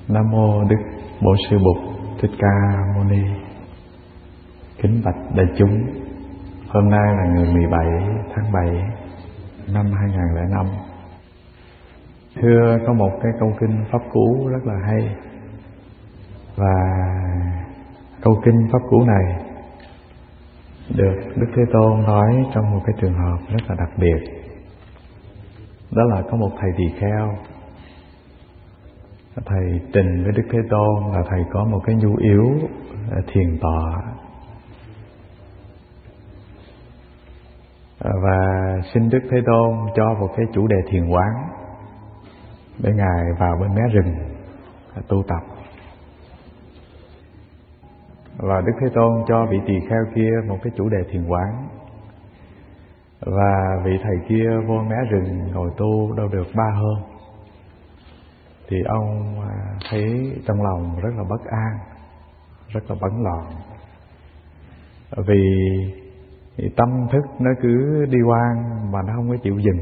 Nam mô Đức Bổn Sư Bụt Thích Ca Mâu Ni. Kính bạch đại chúng, hôm nay là ngày 17 tháng 7 năm 2005. Thưa, có một cái câu kinh pháp cú rất là hay. Và câu kinh pháp cú này được Đức Thế Tôn nói trong một cái trường hợp rất là đặc biệt. Đó là có một thầy tỳ kheo, thầy trình với Đức Thế Tôn là thầy có một cái nhu yếu thiền tọa, và xin Đức Thế Tôn cho một cái chủ đề thiền quán để Ngài vào bên mé rừng tu tập. Và Đức Thế Tôn cho vị tỳ kheo kia một cái chủ đề thiền quán. Và vị thầy kia vô mé rừng ngồi tu đâu được 3 hôm, thì ông thấy trong lòng rất là bất an, rất là bấn loạn. Vì tâm thức nó cứ đi quan mà nó không có chịu dừng.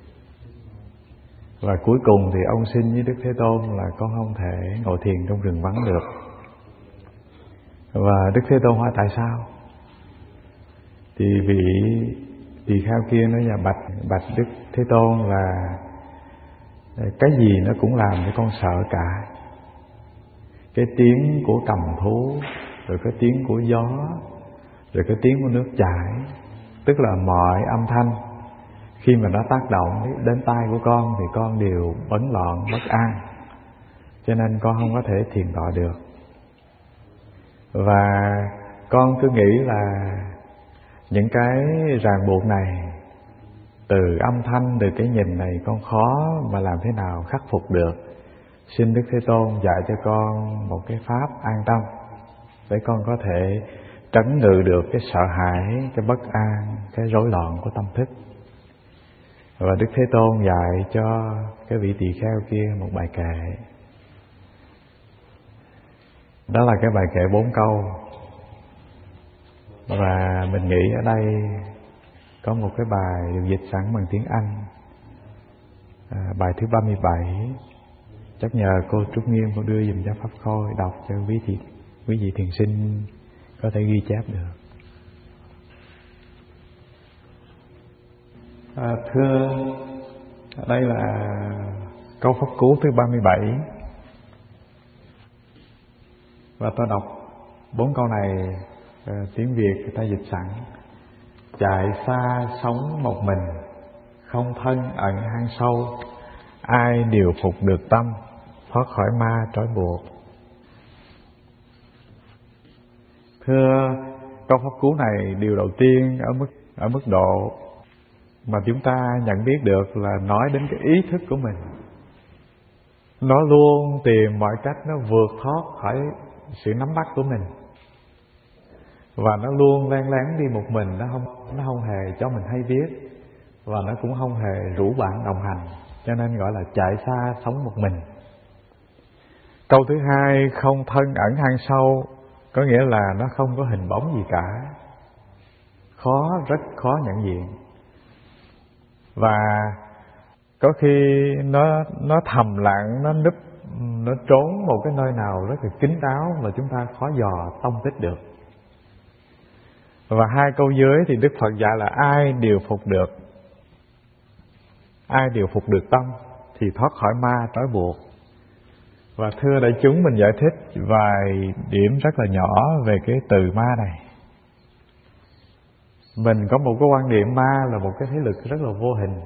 Và cuối cùng thì ông xin với Đức Thế Tôn là con không thể ngồi thiền trong rừng vắng được. Và Đức Thế Tôn hỏi tại sao? Thì vị tỳ kheo kia nói là bạch Đức Thế Tôn là cái gì nó cũng làm cho con sợ cả. Cái tiếng của cầm thú, rồi cái tiếng của gió, rồi cái tiếng của nước chảy, tức là mọi âm thanh khi mà nó tác động đến tai của con thì con đều bấn loạn, bất an. Cho nên con không có thể thiền tọa được. Và con cứ nghĩ là những cái ràng buộc này, từ âm thanh, từ cái nhìn này, con khó mà làm thế nào khắc phục được. Xin Đức Thế Tôn dạy cho con một cái pháp an tâm để con có thể trấn ngự được cái sợ hãi, cái bất an, cái rối loạn của tâm thức. Và Đức Thế Tôn dạy cho cái vị tỳ kheo kia một bài kệ. Đó là cái bài kệ 4 câu. Và mình nghĩ ở đây có một cái bài được dịch sẵn bằng tiếng Anh, bài thứ 37. Chắc nhờ cô Trúc Nghiêm cô đưa dùm cho Pháp Khôi đọc cho quý vị thiền sinh có thể ghi chép được. Thưa, đây là câu pháp cú thứ 37. Và tôi đọc 4 câu này, tiếng Việt người ta dịch sẵn. Chạy xa sống một mình, không thân ẩn hang sâu, ai điều phục được tâm, thoát khỏi ma trói buộc. Thưa, câu pháp cú này điều đầu tiên ở mức độ mà chúng ta nhận biết được là nói đến cái ý thức của mình. Nó luôn tìm mọi cách nó vượt thoát khỏi sự nắm bắt của mình. Và nó luôn len lén đi một mình, nó không hề cho mình hay biết. Và nó cũng không hề rủ bạn đồng hành. Cho nên gọi là chạy xa sống một mình. Câu thứ hai, không thân ẩn hang sâu, có nghĩa là nó không có hình bóng gì cả, rất khó nhận diện. Và có khi nó thầm lặng, nó núp, nó trốn một cái nơi nào rất là kín đáo mà chúng ta khó dò tông tích được. Và 2 câu dưới thì Đức Phật dạy là ai điều phục được tâm thì thoát khỏi ma trói buộc. Và thưa đại chúng, mình giải thích vài điểm rất là nhỏ về cái từ ma này. Mình có một cái quan niệm ma là một cái thế lực rất là vô hình.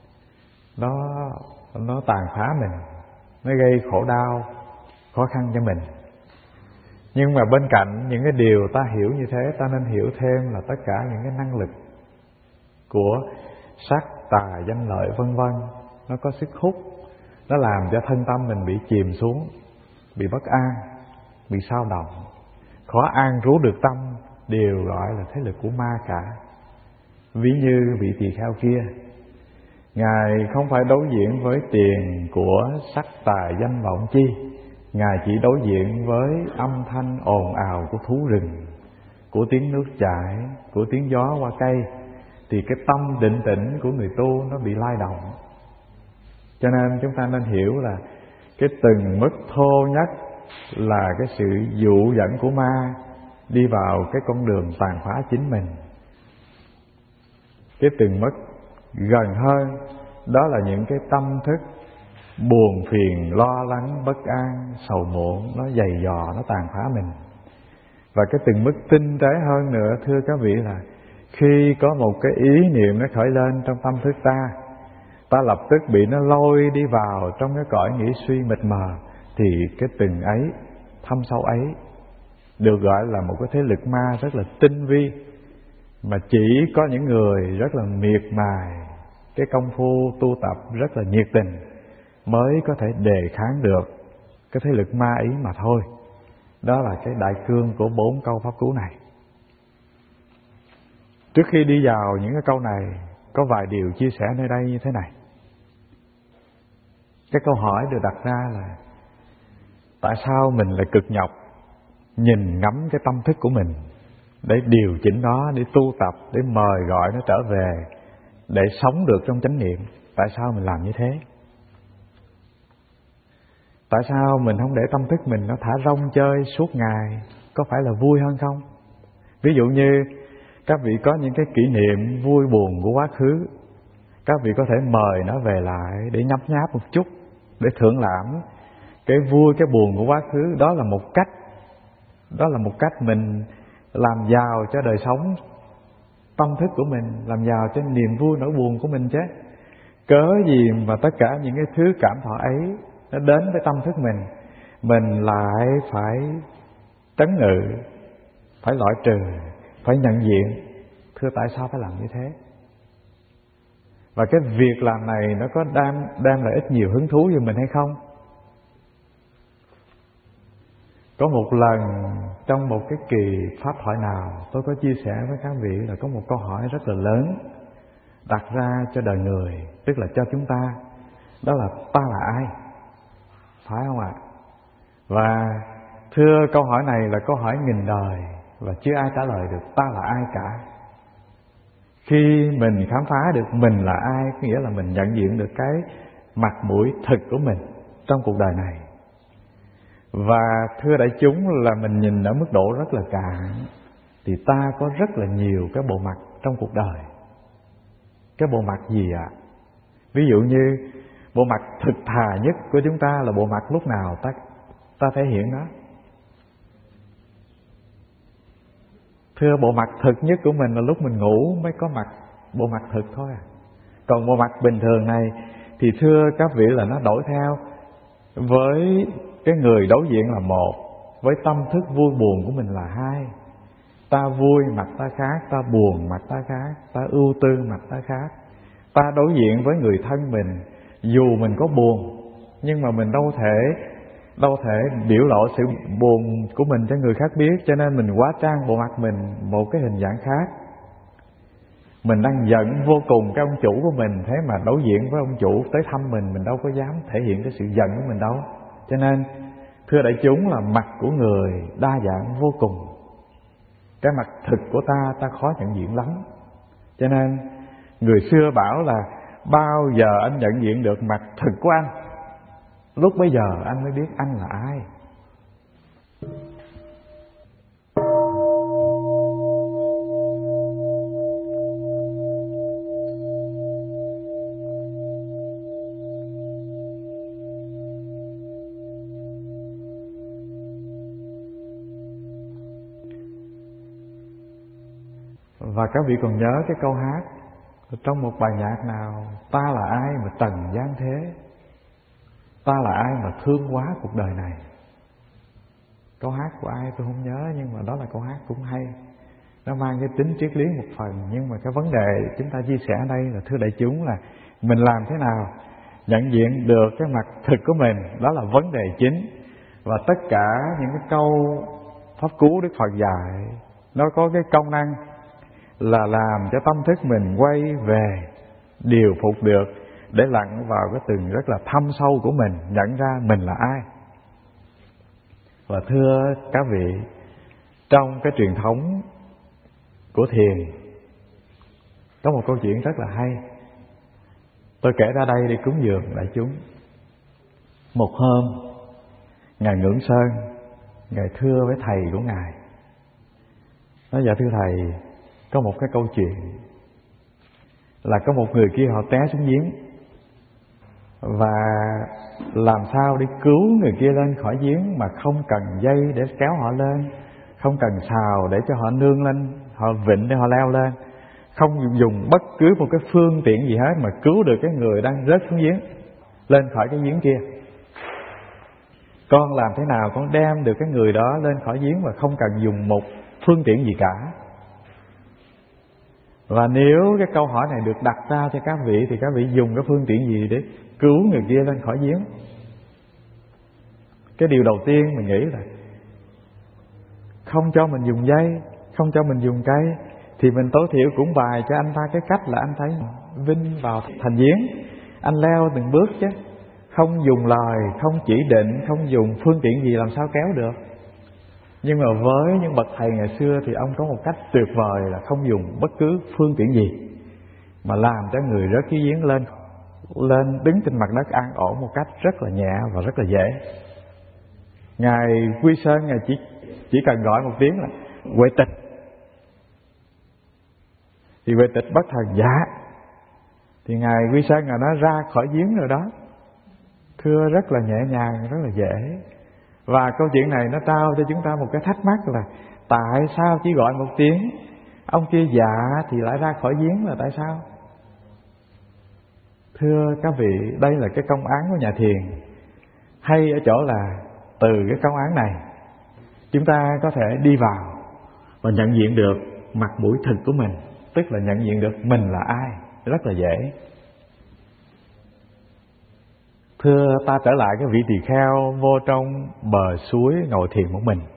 Nó tàn phá mình, nó gây khổ đau, khó khăn cho mình. Nhưng mà bên cạnh những cái điều ta hiểu như thế, ta nên hiểu thêm là tất cả những cái năng lực của sắc, tà, danh lợi vân vân, nó có sức hút, nó làm cho thân tâm mình bị chìm xuống, bị bất an, bị xao động, khó an trú được tâm, đều gọi là thế lực của ma cả. Ví như vị tỳ kheo kia, Ngài không phải đối diện với tiền của sắc, tài, danh, vọng chi. Ngài chỉ đối diện với âm thanh ồn ào của thú rừng, của tiếng nước chảy, của tiếng gió qua cây. Thì cái tâm định tĩnh của người tu nó bị lay động. Cho nên chúng ta nên hiểu là Cái từng mức thô nhất là cái sự dụ dẫn của ma đi vào cái con đường tàn phá chính mình. Cái từng mức gần hơn đó là những cái tâm thức buồn phiền, lo lắng, bất an, sầu muộn, nó dày dò, nó tàn phá mình. Và cái từng mức tinh tế hơn nữa, thưa các vị, là khi có một cái ý niệm nó khởi lên trong tâm thức ta, ta lập tức bị nó lôi đi vào trong cái cõi nghĩ suy mịt mờ, thì cái từng ấy, thâm sâu ấy được gọi là một cái thế lực ma rất là tinh vi, mà chỉ có những người rất là miệt mài cái công phu tu tập rất là nhiệt tình mới có thể đề kháng được cái thế lực ma ý mà thôi. Đó là cái đại cương của 4 câu pháp cú này. Trước khi đi vào những cái câu này, có vài điều chia sẻ nơi đây như thế này. Cái câu hỏi được đặt ra là tại sao mình lại cực nhọc nhìn ngắm cái tâm thức của mình để điều chỉnh nó, để tu tập, để mời gọi nó trở về, để sống được trong chánh niệm. Tại sao mình làm như thế? Tại sao mình không để tâm thức mình nó thả rông chơi suốt ngày? Có phải là vui hơn không? Ví dụ như các vị có những cái kỷ niệm vui buồn của quá khứ, các vị có thể mời nó về lại để nhấm nháp một chút, để thưởng lãm cái vui, cái buồn của quá khứ. Đó là một cách mình làm giàu cho đời sống tâm thức của mình, làm giàu cho niềm vui nỗi buồn của mình chứ. Cớ gì mà tất cả những cái thứ cảm thọ ấy nó đến với tâm thức mình lại phải trấn ngự, phải loại trừ, phải nhận diện. Thưa, tại sao phải làm như thế? Và cái việc làm này nó có đem lại ít nhiều hứng thú cho mình hay không? Có một lần trong một cái kỳ pháp thoại nào, tôi có chia sẻ với các vị là có một câu hỏi rất là lớn đặt ra cho đời người, tức là cho chúng ta. Đó là ta là ai? Phải không ạ? Và thưa, câu hỏi này là câu hỏi nghìn đời và chưa ai trả lời được ta là ai cả. Khi mình khám phá được mình là ai, có nghĩa là mình nhận diện được cái mặt mũi thực của mình trong cuộc đời này. Và thưa đại chúng, là mình nhìn ở mức độ rất là cạn, thì ta có rất là nhiều cái bộ mặt trong cuộc đời. Cái bộ mặt gì ạ? Ví dụ như bộ mặt thực thà nhất của chúng ta là bộ mặt lúc nào ta thể hiện nó? Thưa, bộ mặt thực nhất của mình là lúc mình ngủ mới có bộ mặt thực thôi à. Còn bộ mặt bình thường này thì thưa các vị là nó đổi theo với cái người đối diện là một, với tâm thức vui buồn của mình là hai. Ta vui mặt ta khác, ta buồn mặt ta khác, ta ưu tư mặt ta khác. Ta đối diện với người thân mình, dù mình có buồn nhưng mà mình đâu thể biểu lộ sự buồn của mình cho người khác biết, cho nên mình hóa trang bộ mặt mình một cái hình dạng khác. Mình đang giận vô cùng cái ông chủ của mình, thế mà đối diện với ông chủ tới thăm mình đâu có dám thể hiện cái sự giận của mình đâu. Cho nên thưa đại chúng, là mặt của người đa dạng vô cùng. Cái mặt thực của ta khó nhận diện lắm. Cho nên người xưa bảo là bao giờ anh nhận diện được mặt thực của anh, lúc bấy giờ anh mới biết anh là ai. Và các vị còn nhớ cái câu hát trong một bài nhạc nào: ta là ai mà trần gian thế, ta là ai mà thương quá cuộc đời này. Câu hát của ai tôi không nhớ, nhưng mà đó là câu hát cũng hay. Nó mang cái tính triết lý một phần, nhưng mà cái vấn đề chúng ta chia sẻ ở đây là thưa đại chúng là mình làm thế nào nhận diện được cái mặt thực của mình. Đó là vấn đề chính. Và tất cả những cái câu pháp cú Đức Phật dạy, nó có cái công năng là làm cho tâm thức mình quay về điều phục được, để lặn vào cái từng rất là thâm sâu của mình, nhận ra mình là ai. Và thưa các vị, trong cái truyền thống của thiền có một câu chuyện rất là hay, tôi kể ra đây để cúng dường đại chúng. Một hôm Ngài Ngưỡng Sơn, Ngài thưa với thầy của Ngài, nói: dạ thưa thầy, có một cái câu chuyện là có một người kia họ té xuống giếng, và làm sao để cứu người kia lên khỏi giếng mà không cần dây để kéo họ lên, không cần sào để cho họ nương lên, họ vịn để họ leo lên, không dùng bất cứ một cái phương tiện gì hết mà cứu được cái người đang rớt xuống giếng lên khỏi cái giếng kia. Con làm thế nào con đem được cái người đó lên khỏi giếng mà không cần dùng một phương tiện gì cả? Và nếu cái câu hỏi này được đặt ra cho các vị thì các vị dùng cái phương tiện gì để cứu người kia lên khỏi giếng? Cái điều đầu tiên mình nghĩ là không cho mình dùng dây, không cho mình dùng cây, thì mình tối thiểu cũng bày cho anh ta cái cách là anh thấy vinh vào thành giếng, anh leo từng bước chứ. Không dùng lời, không chỉ định, không dùng phương tiện gì làm sao kéo được. Nhưng mà với những bậc thầy ngày xưa thì ông có một cách tuyệt vời là không dùng bất cứ phương tiện gì mà làm cho người rớt cái giếng lên đứng trên mặt đất an ổn một cách rất là nhẹ và rất là dễ. Ngài Quy Sơn, Ngài chỉ cần gọi một tiếng là Huệ Tịch, thì Huệ Tịch bất thần dạ, thì Ngài Quy Sơn Ngài nói ra khỏi giếng rồi đó. Thưa rất là nhẹ nhàng, rất là dễ. Và câu chuyện này nó trao cho chúng ta một cái thắc mắc là tại sao chỉ gọi một tiếng, ông kia dạ thì lại ra khỏi giếng là tại sao? Thưa các vị, đây là cái công án của nhà thiền. Hay ở chỗ là từ cái công án này chúng ta có thể đi vào và nhận diện được mặt mũi thực của mình, tức là nhận diện được mình là ai, rất là dễ. Thưa, ta trở lại cái vị tỳ kheo vô trong bờ suối ngồi thiền một mình,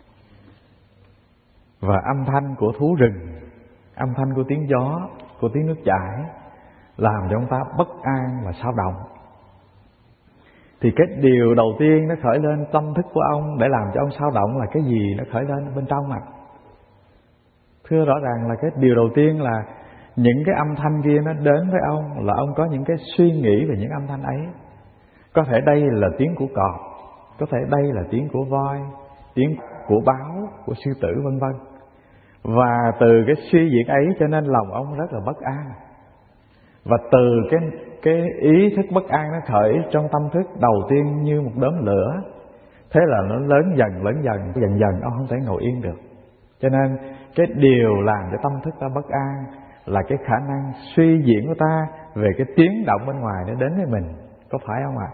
và âm thanh của thú rừng, âm thanh của tiếng gió, của tiếng nước chảy làm cho ông ta bất an và xao động. Thì cái điều đầu tiên nó khởi lên tâm thức của ông để làm cho ông xao động là cái gì nó khởi lên bên trong mặt? Thưa, rõ ràng là cái điều đầu tiên là những cái âm thanh kia nó đến với ông là ông có những cái suy nghĩ về những âm thanh ấy. Có thể đây là tiếng của cọp, có thể đây là tiếng của voi, tiếng của báo, của sư tử vân vân. Và từ cái suy diễn ấy cho nên lòng ông rất là bất an. Và từ cái ý thức bất an nó khởi trong tâm thức đầu tiên như một đốm lửa. Thế là nó lớn dần ông không thể ngồi yên được. Cho nên cái điều làm cho tâm thức ta bất an là cái khả năng suy diễn của ta về cái tiếng động bên ngoài nó đến với mình. Có phải không ạ?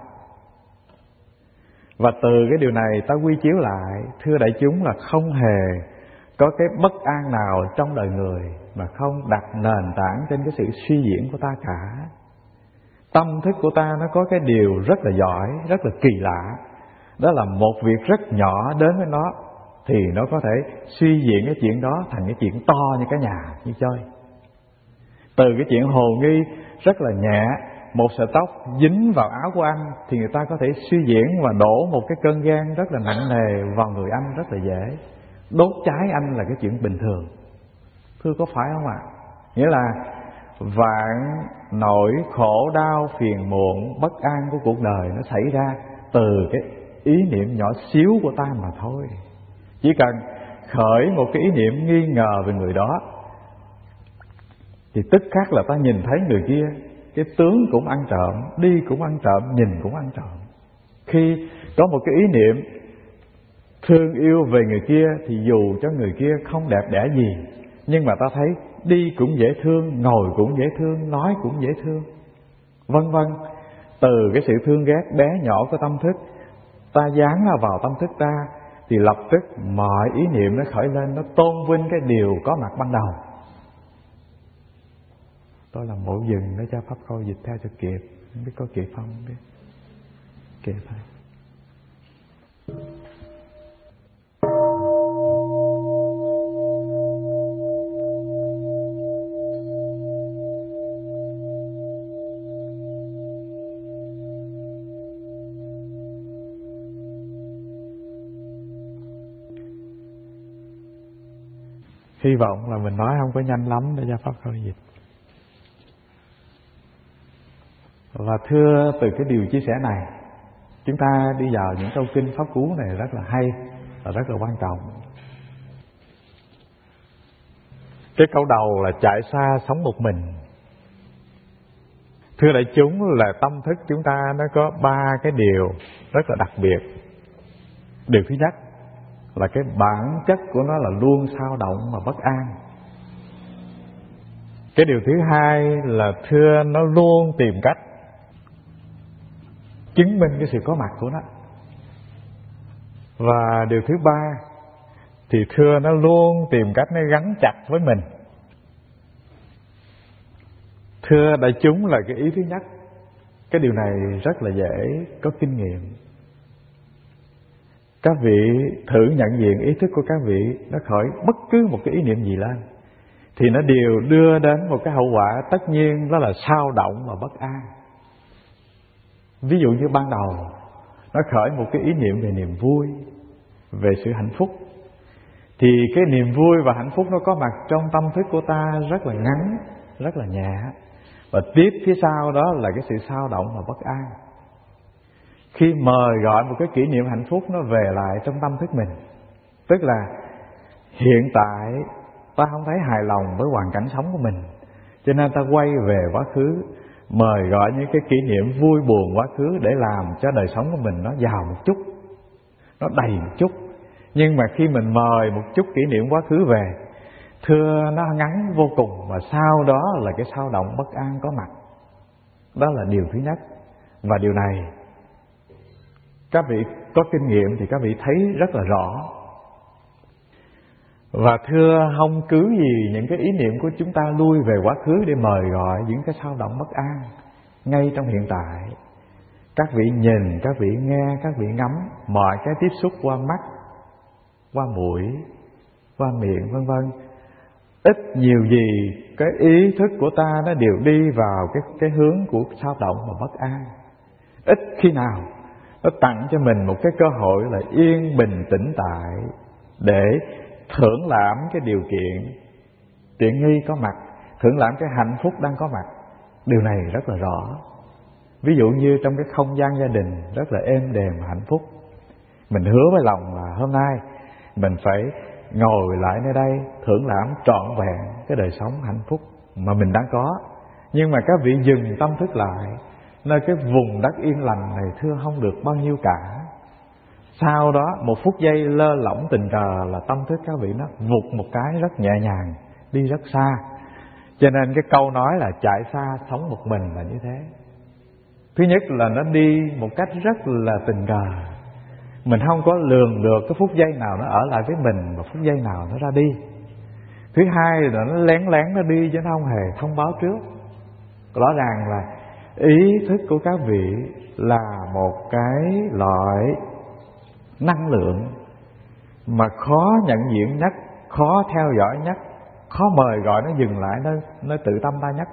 Và từ cái điều này ta quy chiếu lại, thưa đại chúng, là không hề có cái bất an nào trong đời người mà không đặt nền tảng trên cái sự suy diễn của ta cả. Tâm thức của ta nó có cái điều rất là giỏi, rất là kỳ lạ. Đó là một việc rất nhỏ đến với nó thì nó có thể suy diễn cái chuyện đó thành cái chuyện to như cái nhà, như chơi. Từ cái chuyện hồ nghi rất là nhẹ, một sợi tóc dính vào áo của anh thì người ta có thể suy diễn và đổ một cái cơn ghen rất là nặng nề vào người anh rất là dễ. Đốt cháy anh là cái chuyện bình thường. Thưa, có phải không ạ? Nghĩa là vạn nỗi khổ đau phiền muộn bất an của cuộc đời nó xảy ra từ cái ý niệm nhỏ xíu của ta mà thôi. Chỉ cần khởi một cái ý niệm nghi ngờ về người đó thì tức khắc là ta nhìn thấy người kia, cái tướng cũng ăn trộm, đi cũng ăn trộm, nhìn cũng ăn trộm. Khi có một cái ý niệm thương yêu về người kia thì dù cho người kia không đẹp đẽ gì, nhưng mà ta thấy đi cũng dễ thương, ngồi cũng dễ thương, nói cũng dễ thương, vân vân. Từ cái sự thương ghét bé nhỏ của tâm thức, ta dán nó vào tâm thức ta thì lập tức mọi ý niệm nó khởi lên, nó tôn vinh cái điều có mặt ban đầu. Tôi làm bộ dừng để cho pháp khôi dịch theo cho kịp. Không biết có kịp không? Không biết. Kịp thôi. Hy vọng là mình nói không có nhanh lắm để cho pháp khôi dịch. Và thưa, từ cái điều chia sẻ này chúng ta đi vào những câu kinh pháp cú này rất là hay và rất là quan trọng. Cái câu đầu là chạy xa sống một mình. Thưa đại chúng, là tâm thức chúng ta nó có 3 cái điều rất là đặc biệt. Điều thứ nhất là cái bản chất của nó là luôn xao động và bất an. Cái điều thứ hai là thưa nó luôn tìm cách chứng minh cái sự có mặt của nó. Và điều thứ ba thì thưa nó luôn tìm cách nó gắn chặt với mình. Thưa đại chúng, là cái ý thứ nhất. Cái điều này rất là dễ có kinh nghiệm. Các vị thử nhận diện ý thức của các vị nó khởi bất cứ một cái ý niệm gì lên, thì nó đều đưa đến một cái hậu quả tất nhiên, đó là xao động và bất an. Ví dụ như ban đầu nó khởi một cái ý niệm về niềm vui, về sự hạnh phúc, thì cái niềm vui và hạnh phúc nó có mặt trong tâm thức của ta rất là ngắn, rất là nhẹ. Và tiếp phía sau đó là cái sự xao động và bất an. Khi mời gọi một cái kỷ niệm hạnh phúc nó về lại trong tâm thức mình, tức là hiện tại ta không thấy hài lòng với hoàn cảnh sống của mình, cho nên ta quay về quá khứ, mời gọi những cái kỷ niệm vui buồn quá khứ để làm cho đời sống của mình nó giàu một chút, nó đầy một chút. Nhưng mà khi mình mời một chút kỷ niệm quá khứ về, thưa nó ngắn vô cùng, và sau đó là cái xao động bất an có mặt. Đó là điều thứ nhất. Và điều này các vị có kinh nghiệm thì các vị thấy rất là rõ. Và thưa không cứ gì những cái ý niệm của chúng ta lui về quá khứ để mời gọi những cái xao động bất an ngay trong hiện tại. Các vị nhìn, các vị nghe, các vị ngắm, mọi cái tiếp xúc qua mắt, qua mũi, qua miệng vân vân, ít nhiều gì cái ý thức của ta nó đều đi vào cái hướng của xao động và bất an. Ít khi nào nó tặng cho mình một cái cơ hội là yên bình tĩnh tại để thưởng lãm cái điều kiện tiện nghi có mặt, thưởng lãm cái hạnh phúc đang có mặt. Điều này rất là rõ. Ví dụ như trong cái không gian gia đình rất là êm đềm và hạnh phúc, mình hứa với lòng là hôm nay mình phải ngồi lại nơi đây thưởng lãm trọn vẹn cái đời sống hạnh phúc mà mình đang có. Nhưng mà các vị dừng tâm thức lại nơi cái vùng đất yên lành này, thưa không được bao nhiêu cả. Sau đó một phút giây lơ lỏng tình cờ là tâm thức các vị nó vụt một cái rất nhẹ nhàng, đi rất xa. Cho nên cái câu nói là chạy xa sống một mình là như thế. Thứ nhất là nó đi một cách rất là tình cờ, mình không có lường được cái phút giây nào nó ở lại với mình và phút giây nào nó ra đi. Thứ hai là nó lén lén nó đi chứ nó không hề thông báo trước. Rõ ràng là ý thức của các vị là một cái loại năng lượng mà khó nhận diện nhất, khó theo dõi nhất, khó mời gọi nó dừng lại, nó tự tâm ta nhất.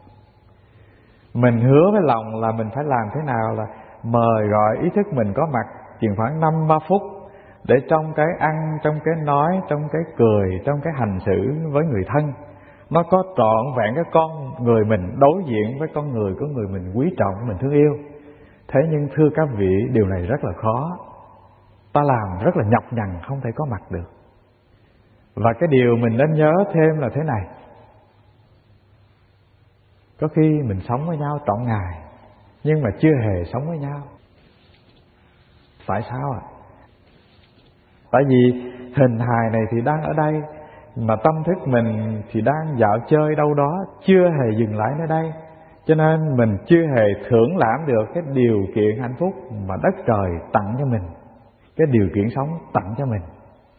Mình hứa với lòng là mình phải làm thế nào là mời gọi ý thức mình có mặt chừng khoảng 5-3 phút, để trong cái ăn, trong cái nói, trong cái cười, trong cái hành xử với người thân, nó có trọn vẹn cái con người mình đối diện với con người của người mình quý trọng, mình thương yêu. Thế nhưng thưa các vị, điều này rất là khó. Ta làm rất là nhọc nhằn, không thể có mặt được. Và cái điều mình nên nhớ thêm là thế này: có khi mình sống với nhau trọn ngày, nhưng mà chưa hề sống với nhau. Tại sao ạ? Tại vì hình hài này thì đang ở đây, mà tâm thức mình thì đang dạo chơi đâu đó, chưa hề dừng lại nơi đây. Cho nên mình chưa hề thưởng lãm được cái điều kiện hạnh phúc mà đất trời tặng cho mình, cái điều kiện sống tặng cho mình.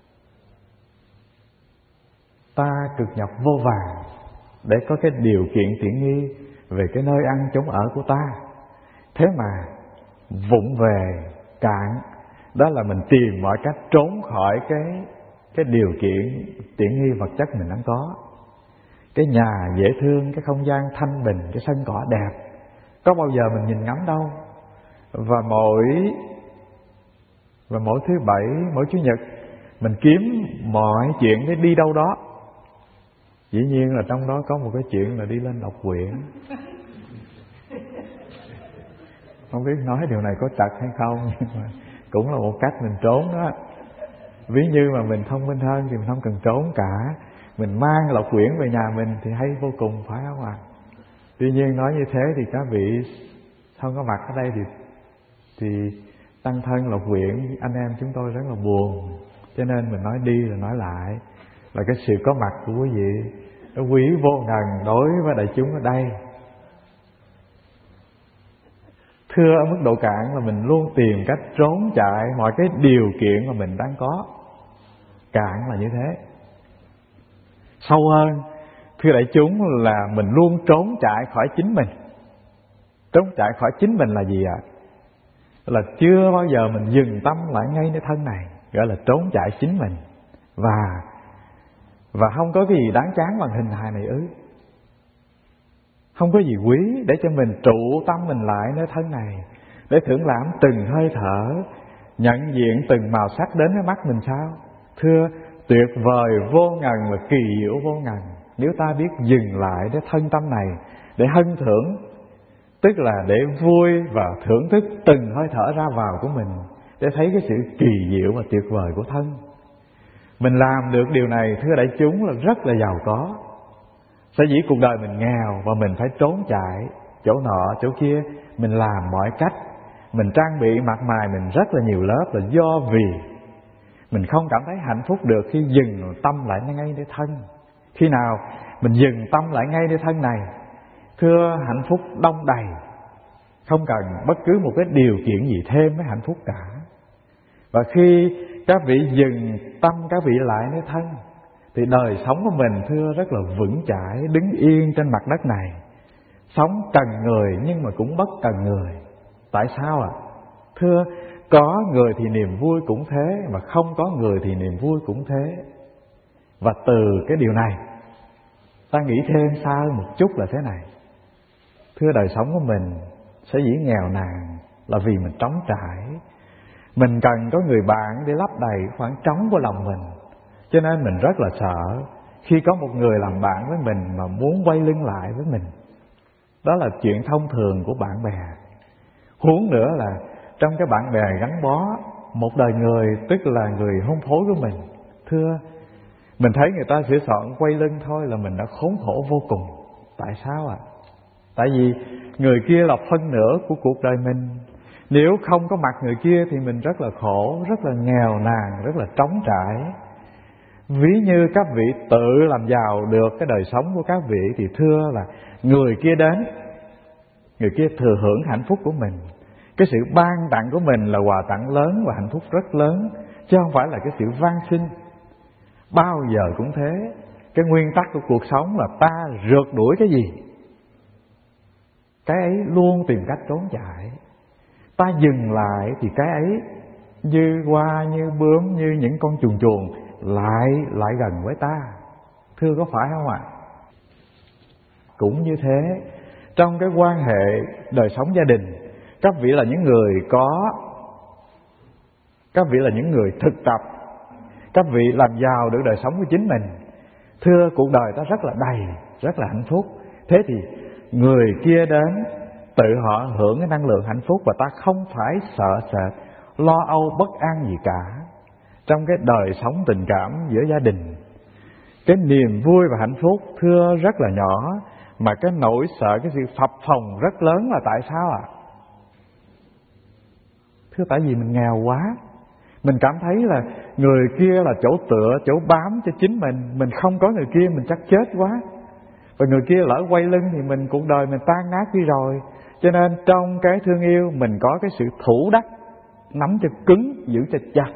Ta cực nhọc vô vàn để có cái điều kiện tiện nghi về cái nơi ăn chốn ở của ta. Thế mà vụng về cạn, đó là mình tìm mọi cách trốn khỏi cái điều kiện tiện nghi vật chất mình đang có. Cái nhà dễ thương, cái không gian thanh bình, cái sân cỏ đẹp, có bao giờ mình nhìn ngắm đâu. Và mỗi thứ Bảy, mỗi Chủ nhật mình kiếm mọi chuyện để đi đâu đó. Dĩ nhiên là trong đó có một cái chuyện là đi lên đọc quyển. Không biết nói điều này có trật hay không, nhưng mà cũng là một cách mình trốn đó. Ví như mà mình thông minh hơn thì mình không cần trốn cả. Mình mang lộc quyển về nhà mình thì hay vô cùng, phải không ạ? Tuy nhiên nói như thế thì các vị không có mặt ở đây thì tăng thân lộc quyển anh em chúng tôi rất là buồn. Cho nên mình nói đi rồi nói lại là cái sự có mặt của quý vị nó quý vô ngần đối với đại chúng ở đây. Thưa, ở mức độ cạn là mình luôn tìm cách trốn chạy mọi cái điều kiện mà mình đang có. Cạn là như thế. Sâu hơn, thưa đại chúng, là mình luôn trốn chạy khỏi chính mình. Trốn chạy khỏi chính mình là gì ạ? Là chưa bao giờ mình dừng tâm lại ngay nơi thân này, gọi là trốn chạy chính mình. Và không có cái gì đáng chán bằng hình hài này ư? Không có gì quý để cho mình trụ tâm mình lại nơi thân này, để thưởng lãm từng hơi thở, nhận diện từng màu sắc đến với mắt mình sao? Thưa, tuyệt vời vô ngần và kỳ diệu vô ngần nếu ta biết dừng lại để thân tâm này, để hân thưởng, tức là để vui và thưởng thức từng hơi thở ra vào của mình, để thấy cái sự kỳ diệu và tuyệt vời của thân. Mình làm được điều này, thưa đại chúng, là rất là giàu có. Sở dĩ cuộc đời mình nghèo và mình phải trốn chạy chỗ nọ chỗ kia, mình làm mọi cách, mình trang bị mặt mày mình rất là nhiều lớp, là do vì mình không cảm thấy hạnh phúc được khi dừng tâm lại ngay nơi thân. Khi nào mình dừng tâm lại ngay nơi thân này, thưa, hạnh phúc đông đầy, không cần bất cứ một cái điều kiện gì thêm với hạnh phúc cả. Và khi các vị dừng tâm các vị lại nơi thân thì đời sống của mình, thưa, rất là vững chãi, đứng yên trên mặt đất này. Sống cần người nhưng mà cũng bất cần người. Tại sao ạ? Thưa, có người thì niềm vui cũng thế, mà không có người thì niềm vui cũng thế. Và từ cái điều này ta nghĩ thêm xa hơn một chút là thế này. Thưa, đời sống của mình sở dĩ nghèo nàn là vì mình trống trải. Mình cần có người bạn để lấp đầy khoảng trống của lòng mình. Cho nên mình rất là sợ khi có một người làm bạn với mình mà muốn quay lưng lại với mình. Đó là chuyện thông thường của bạn bè. Huống nữa là trong cái bạn bè gắn bó một đời người, tức là người hôn phối của mình. Thưa, mình thấy người ta sửa soạn quay lưng thôi là mình đã khốn khổ vô cùng. Tại sao ạ? Tại vì người kia là phân nửa của cuộc đời mình. Nếu không có mặt người kia thì mình rất là khổ, rất là nghèo nàn, rất là trống trải. Ví như các vị tự làm giàu được cái đời sống của các vị thì thưa là người kia đến, người kia thừa hưởng hạnh phúc của mình. Cái sự ban tặng của mình là quà tặng lớn và hạnh phúc rất lớn, chứ không phải là cái sự van xin. Bao giờ cũng thế. Cái nguyên tắc của cuộc sống là ta rượt đuổi cái gì, cái ấy luôn tìm cách trốn chạy. Ta dừng lại thì cái ấy như hoa, như bướm, như những con chuồn chuồn lại gần với ta. Thưa, có phải không ạ? Cũng như thế, trong cái quan hệ đời sống gia đình, các vị là những người thực tập, các vị làm giàu được đời sống của chính mình. Thưa, cuộc đời ta rất là đầy, rất là hạnh phúc. Thế thì người kia đến tự họ hưởng cái năng lượng hạnh phúc, và ta không phải sợ sệt, lo âu, bất an gì cả. Trong cái đời sống tình cảm giữa gia đình, cái niềm vui và hạnh phúc, thưa, rất là nhỏ, mà cái nỗi sợ, cái sự phập phồng rất lớn là tại sao ạ? Thưa, tại vì mình nghèo quá. Mình cảm thấy là người kia là chỗ tựa, chỗ bám cho chính mình không có người kia mình chắc chết quá. Và người kia lỡ quay lưng thì cuộc đời mình tan nát đi rồi. Cho nên trong cái thương yêu mình có cái sự thủ đắc, nắm cho cứng, giữ cho chặt.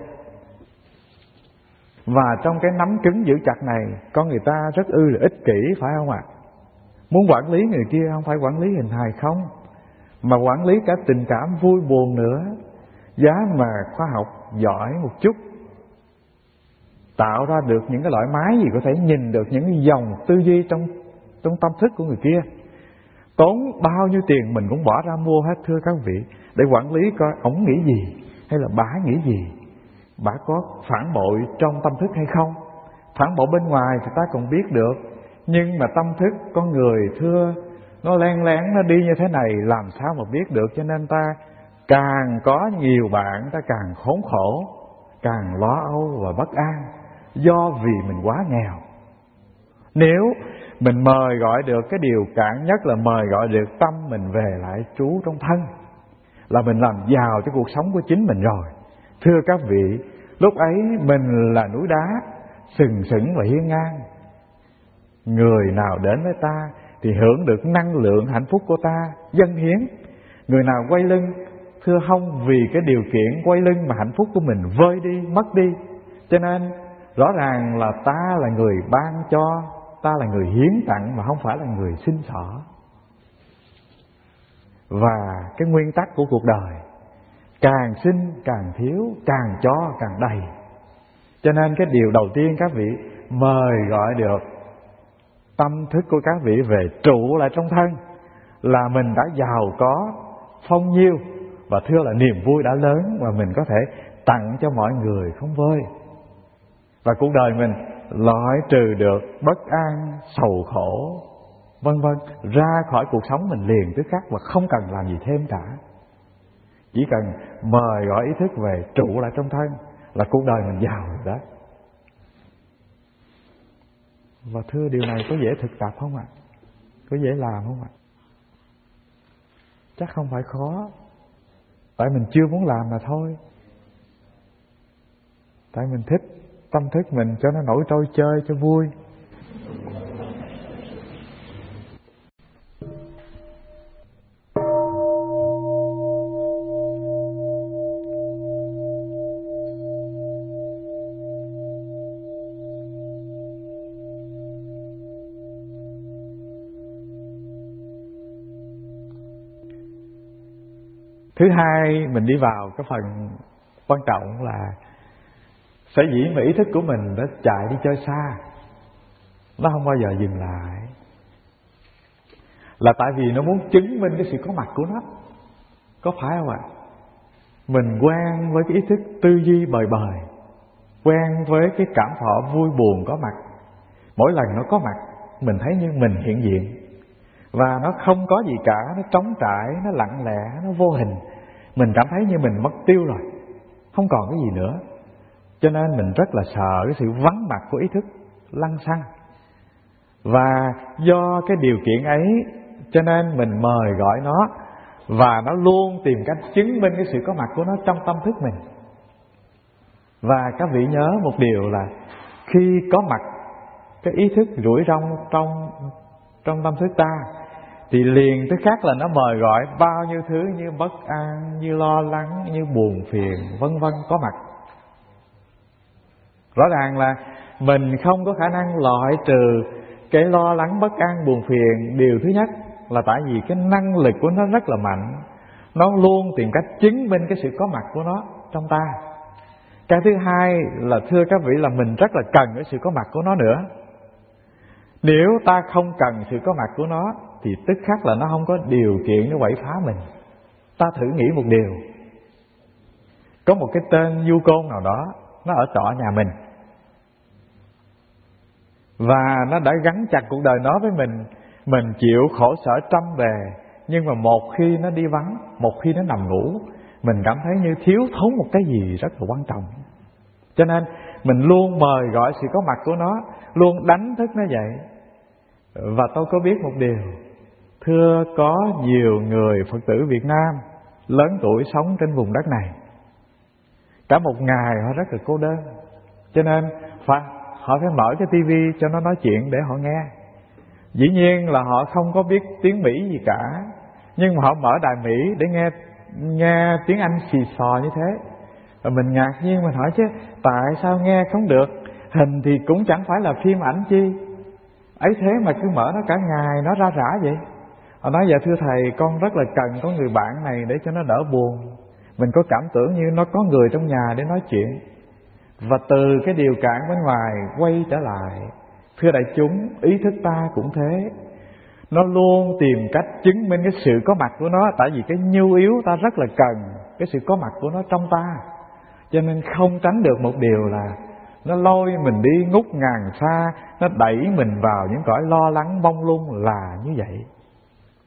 Và trong cái nắm cứng giữ chặt này, con người ta rất là ích kỷ, phải không ạ? Muốn quản lý người kia không phải quản lý hình hài không, mà quản lý cả tình cảm vui buồn nữa. Giá mà khoa học giỏi một chút, tạo ra được những cái loại máy gì có thể nhìn được những cái dòng tư duy trong tâm thức của người kia. Tốn bao nhiêu tiền mình cũng bỏ ra mua hết, thưa các vị, để quản lý coi ổng nghĩ gì, hay là bả nghĩ gì, bả có phản bội trong tâm thức hay không. Phản bội bên ngoài thì ta còn biết được, nhưng mà tâm thức con người, thưa, nó len lén nó đi như thế này, làm sao mà biết được. Cho nên ta càng có nhiều bạn, ta càng khốn khổ, càng lo âu và bất an, do vì mình quá nghèo. Nếu mình mời gọi được, cái điều cản nhất là mời gọi được tâm mình về lại trú trong thân, là mình làm giàu cho cuộc sống của chính mình rồi. Thưa các vị, lúc ấy mình là núi đá sừng sững và hiên ngang. Người nào đến với ta thì hưởng được năng lượng hạnh phúc của ta dâng hiến. Người nào quay lưng, thưa không, vì cái điều kiện quay lưng mà hạnh phúc của mình vơi đi, mất đi. Cho nên rõ ràng là ta là người ban cho, ta là người hiến tặng mà không phải là người xin xỏ. Và cái nguyên tắc của cuộc đời, càng xin càng thiếu, càng cho càng đầy. Cho nên cái điều đầu tiên các vị mời gọi được tâm thức của các vị về trụ lại trong thân, là mình đã giàu có phong nhiêu, và thưa là niềm vui đã lớn mà mình có thể tặng cho mọi người không vơi. Và cuộc đời mình loại trừ được bất an, sầu khổ, vân vân, ra khỏi cuộc sống mình liền tức khắc, và không cần làm gì thêm cả. Chỉ cần mời gọi ý thức về trụ lại trong thân là cuộc đời mình giàu rồi đó. Và thưa điều này có dễ thực tập không ạ? Có dễ làm không ạ? Chắc không phải khó, tại mình chưa muốn làm mà thôi. Tại mình thích tâm thức mình cho nó nổi trôi chơi cho vui. Thứ hai, mình đi vào cái phần quan trọng là sở dĩ mà ý thức của mình đã chạy đi chơi xa, nó không bao giờ dừng lại, là tại vì nó muốn chứng minh cái sự có mặt của nó. Có phải không ạ? Mình quen với cái ý thức tư duy bời bời, quen với cái cảm thọ vui buồn có mặt. Mỗi lần nó có mặt, mình thấy như mình hiện diện, và nó không có gì cả, nó trống trải, nó lặng lẽ, nó vô hình. Mình cảm thấy như mình mất tiêu rồi, không còn cái gì nữa. Cho nên mình rất là sợ cái sự vắng mặt của ý thức lăng xăng. Và do cái điều kiện ấy, cho nên mình mời gọi nó, và nó luôn tìm cách chứng minh cái sự có mặt của nó trong tâm thức mình. Và các vị nhớ một điều là khi có mặt cái ý thức rủi rong trong tâm thức ta, thì liền tức khắc là nó mời gọi bao nhiêu thứ như bất an, như lo lắng, như buồn phiền, vân vân có mặt. Rõ ràng là mình không có khả năng loại trừ cái lo lắng, bất an, buồn phiền. Điều thứ nhất là tại vì cái năng lực của nó rất là mạnh, nó luôn tìm cách chứng minh cái sự có mặt của nó trong ta. Cái thứ hai là thưa các vị là mình rất là cần cái sự có mặt của nó nữa. Nếu ta không cần sự có mặt của nó thì tức khắc là nó không có điều kiện để quậy phá mình. Ta thử nghĩ một điều, có một cái tên du côn nào đó, nó ở trọ nhà mình, và nó đã gắn chặt cuộc đời nó với mình chịu khổ sở trăm bề. Nhưng mà một khi nó đi vắng, một khi nó nằm ngủ, mình cảm thấy như thiếu thốn một cái gì rất là quan trọng. Cho nên mình luôn mời gọi sự có mặt của nó, luôn đánh thức nó dậy. Và tôi có biết một điều, thưa có nhiều người Phật tử Việt Nam lớn tuổi sống trên vùng đất này, cả một ngày họ rất là cô đơn. Cho nên họ phải mở cái tivi cho nó nói chuyện để họ nghe. Dĩ nhiên là họ không có biết tiếng Mỹ gì cả, nhưng mà họ mở đài Mỹ để nghe tiếng Anh xì xò như thế. Và mình ngạc nhiên, mình hỏi chứ tại sao nghe không được, hình thì cũng chẳng phải là phim ảnh chi, ấy thế mà cứ mở nó cả ngày, nó ra rã vậy. Họ nói dạ thưa thầy, con rất là cần có người bạn này để cho nó đỡ buồn. Mình có cảm tưởng như nó có người trong nhà để nói chuyện. Và từ cái điều cản bên ngoài quay trở lại, thưa đại chúng, ý thức ta cũng thế. Nó luôn tìm cách chứng minh cái sự có mặt của nó, tại vì cái nhu yếu ta rất là cần cái sự có mặt của nó trong ta. Cho nên không tránh được một điều là nó lôi mình đi ngút ngàn xa, nó đẩy mình vào những cõi lo lắng mông lung là như vậy.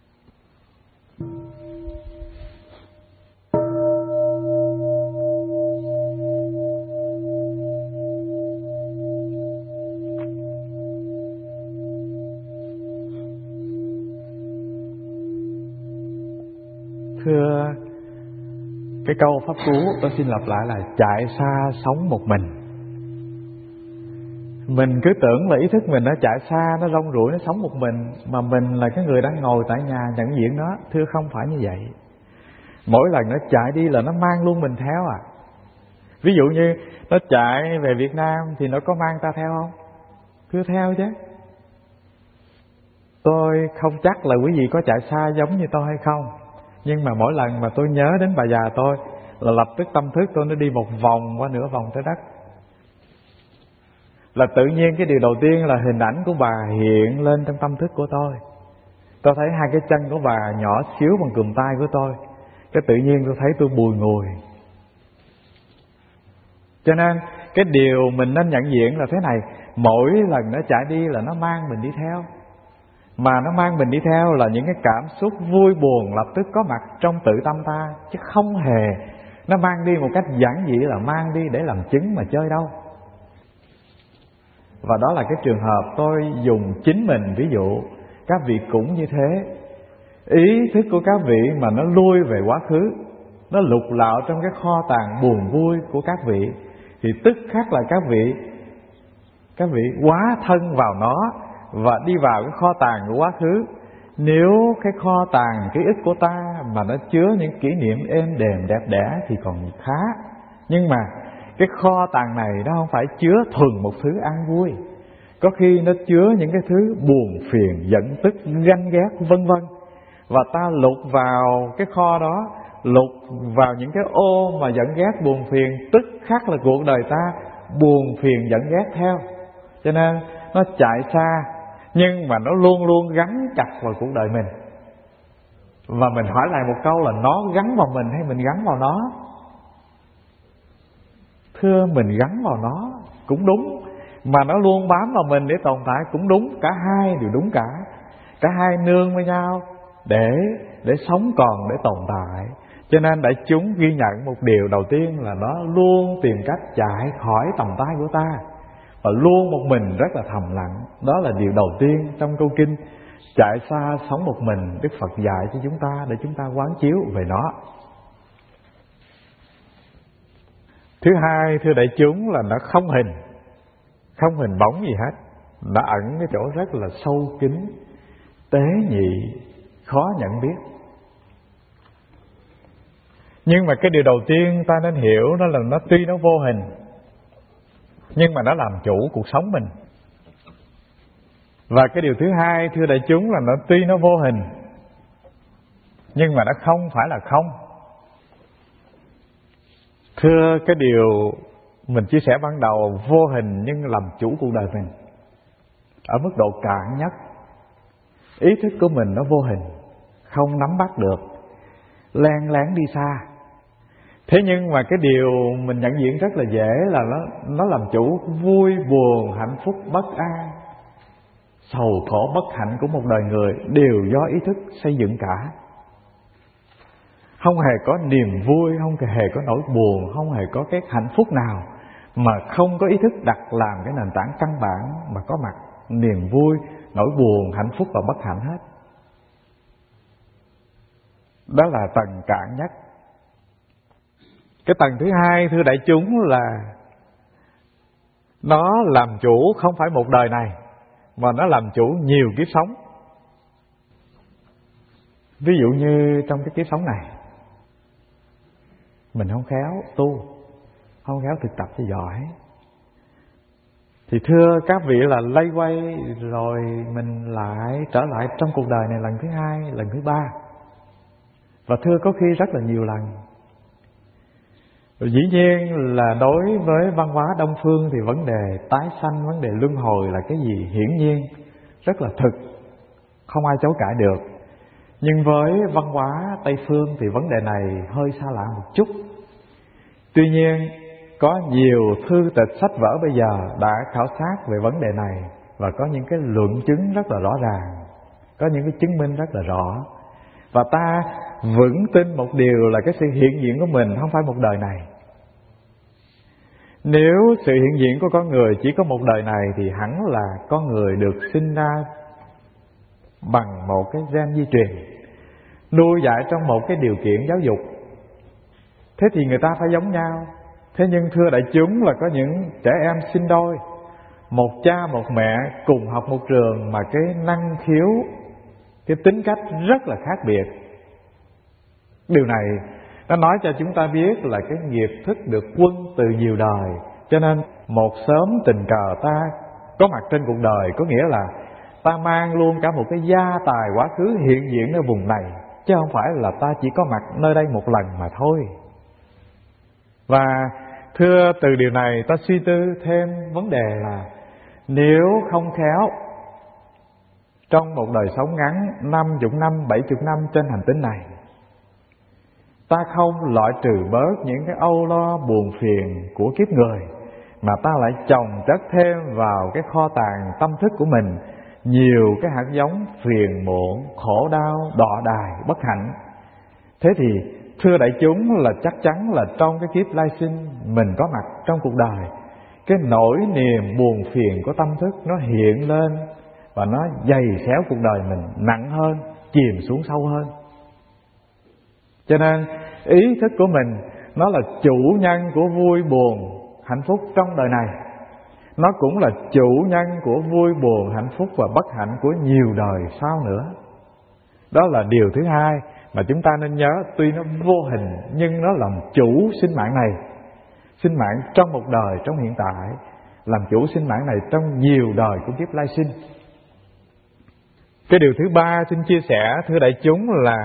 thưa, cái câu pháp cú tôi xin lặp lại là chạy xa sống một mình. Mình cứ tưởng là ý thức mình nó chạy xa, nó rong ruổi, nó sống một mình, mà mình là cái người đang ngồi tại nhà nhận diện nó. Thưa không phải như vậy. Mỗi lần nó chạy đi là nó mang luôn mình theo à. Ví dụ như nó chạy về Việt Nam thì nó có mang ta theo không? Thưa theo chứ. Tôi không chắc là quý vị có chạy xa giống như tôi hay không, nhưng mà mỗi lần mà tôi nhớ đến bà già tôi là lập tức tâm thức tôi nó đi một vòng qua nửa vòng trái đất. Là tự nhiên cái điều đầu tiên là hình ảnh của bà hiện lên trong tâm thức của tôi. Tôi thấy hai cái chân của bà nhỏ xíu bằng cùm tay của tôi. Cái tự nhiên tôi thấy tôi bùi ngùi. Cho nên cái điều mình nên nhận diện là thế này: mỗi lần nó chạy đi là nó mang mình đi theo. Mà nó mang mình đi theo là những cái cảm xúc vui buồn lập tức có mặt trong tự tâm ta, chứ không hề nó mang đi một cách giản dị là mang đi để làm chứng mà chơi đâu. Và đó là cái trường hợp tôi dùng chính mình ví dụ. Các vị cũng như thế. Ý thức của các vị mà nó lui về quá khứ, nó lục lạo trong cái kho tàng buồn vui của các vị, thì tức khắc là các vị quá thân vào nó và đi vào cái kho tàng của quá khứ. Nếu cái kho tàng ký ức của ta mà nó chứa những kỷ niệm êm đềm đẹp đẽ thì còn khá. Nhưng mà cái kho tàng này nó không phải chứa thuần một thứ an vui. Có khi nó chứa những cái thứ buồn phiền, giận tức, ganh ghét vân vân. Và ta lục vào cái kho đó, lục vào những cái ô mà giận ghét buồn phiền, tức khắc là cuộc đời ta buồn phiền giận ghét theo. Cho nên nó chạy xa, nhưng mà nó luôn luôn gắn chặt vào cuộc đời mình. Và mình hỏi lại một câu là nó gắn vào mình hay mình gắn vào nó? Thưa, mình gắn vào nó cũng đúng, mà nó luôn bám vào mình để tồn tại cũng đúng. Cả hai đều đúng cả. Cả hai nương với nhau để sống còn, để tồn tại. Cho nên đại chúng ghi nhận một điều đầu tiên là nó luôn tìm cách chạy khỏi tầm tay của ta, và luôn một mình rất là thầm lặng. Đó là điều đầu tiên trong câu kinh chạy xa sống một mình. Đức Phật dạy cho chúng ta để chúng ta quán chiếu về nó. Thứ hai, thưa đại chúng, là nó không hình bóng gì hết. Nó ẩn cái chỗ rất là sâu kín, tế nhị, khó nhận biết. Nhưng mà cái điều đầu tiên ta nên hiểu đó là nó tuy nó vô hình, nhưng mà nó làm chủ cuộc sống mình. Và cái điều thứ hai, thưa đại chúng, là nó tuy nó vô hình, nhưng mà nó không phải là không. Thưa, cái điều mình chia sẻ ban đầu, vô hình nhưng làm chủ cuộc đời mình ở mức độ cạn nhất. Ý thức của mình nó vô hình, không nắm bắt được, len lén đi xa. Thế nhưng mà cái điều mình nhận diện rất là dễ là nó làm chủ vui buồn, hạnh phúc, bất an, sầu khổ, bất hạnh của một đời người đều do ý thức xây dựng cả. Không hề có niềm vui, không hề có nỗi buồn, không hề có cái hạnh phúc nào mà không có ý thức đặt làm cái nền tảng căn bản mà có mặt niềm vui, nỗi buồn, hạnh phúc và bất hạnh hết. Đó là tầng cạn nhất. Cái tầng thứ hai, thưa đại chúng, là nó làm chủ không phải một đời này, mà nó làm chủ nhiều kiếp sống. Ví dụ như trong cái kiếp sống này mình không khéo tu, không khéo thực tập cho giỏi, thì thưa các vị là lây quay rồi mình lại trở lại trong cuộc đời này lần thứ hai, lần thứ ba. Và thưa có khi rất là nhiều lần. Dĩ nhiên là đối với văn hóa Đông Phương thì vấn đề tái sanh, vấn đề luân hồi là cái gì hiển nhiên, rất là thực, không ai chối cãi được. Nhưng với văn hóa Tây Phương thì vấn đề này hơi xa lạ một chút. Tuy nhiên có nhiều thư tịch sách vở bây giờ đã khảo sát về vấn đề này và có những cái luận chứng rất là rõ ràng, có những cái chứng minh rất là rõ. Và ta vững tin một điều là cái sự hiện diện của mình không phải một đời này. Nếu sự hiện diện của con người chỉ có một đời này thì hẳn là con người được sinh ra bằng một cái gen di truyền. nuôi dạy trong một cái điều kiện giáo dục. Thế thì người ta phải giống nhau. Thế nhưng thưa đại chúng là có những trẻ em sinh đôi, một cha một mẹ cùng học một trường mà cái năng khiếu, cái tính cách rất là khác biệt. Điều này nó nói cho chúng ta biết là cái nghiệp thức được quân từ nhiều đời. Cho nên một sớm tình cờ ta có mặt trên cuộc đời, có nghĩa là ta mang luôn cả một cái gia tài quá khứ hiện diện ở vùng này, chứ không phải là ta chỉ có mặt nơi đây một lần mà thôi. Và thưa, từ điều này ta suy tư thêm vấn đề là nếu không khéo trong một đời sống ngắn 50 năm, 70 năm trên hành tinh này, ta không loại trừ bớt những cái âu lo buồn phiền của kiếp người, mà ta lại chồng chất thêm vào cái kho tàng tâm thức của mình nhiều cái hạt giống phiền muộn, khổ đau, đọa đài, bất hạnh. Thế thì thưa đại chúng là chắc chắn là trong cái kiếp lai sinh mình có mặt trong cuộc đời, cái nỗi niềm buồn phiền của tâm thức nó hiện lên và nó dày xéo cuộc đời mình nặng hơn, chìm xuống sâu hơn. Cho nên ý thức của mình nó là chủ nhân của vui buồn, hạnh phúc trong đời này. Nó cũng là chủ nhân của vui buồn, hạnh phúc và bất hạnh của nhiều đời sau nữa. Đó là điều thứ hai mà chúng ta nên nhớ. Tuy nó vô hình nhưng nó làm chủ sinh mạng này, sinh mạng trong một đời, trong hiện tại, làm chủ sinh mạng này trong nhiều đời của kiếp lai sinh. Cái điều thứ ba xin chia sẻ thưa đại chúng là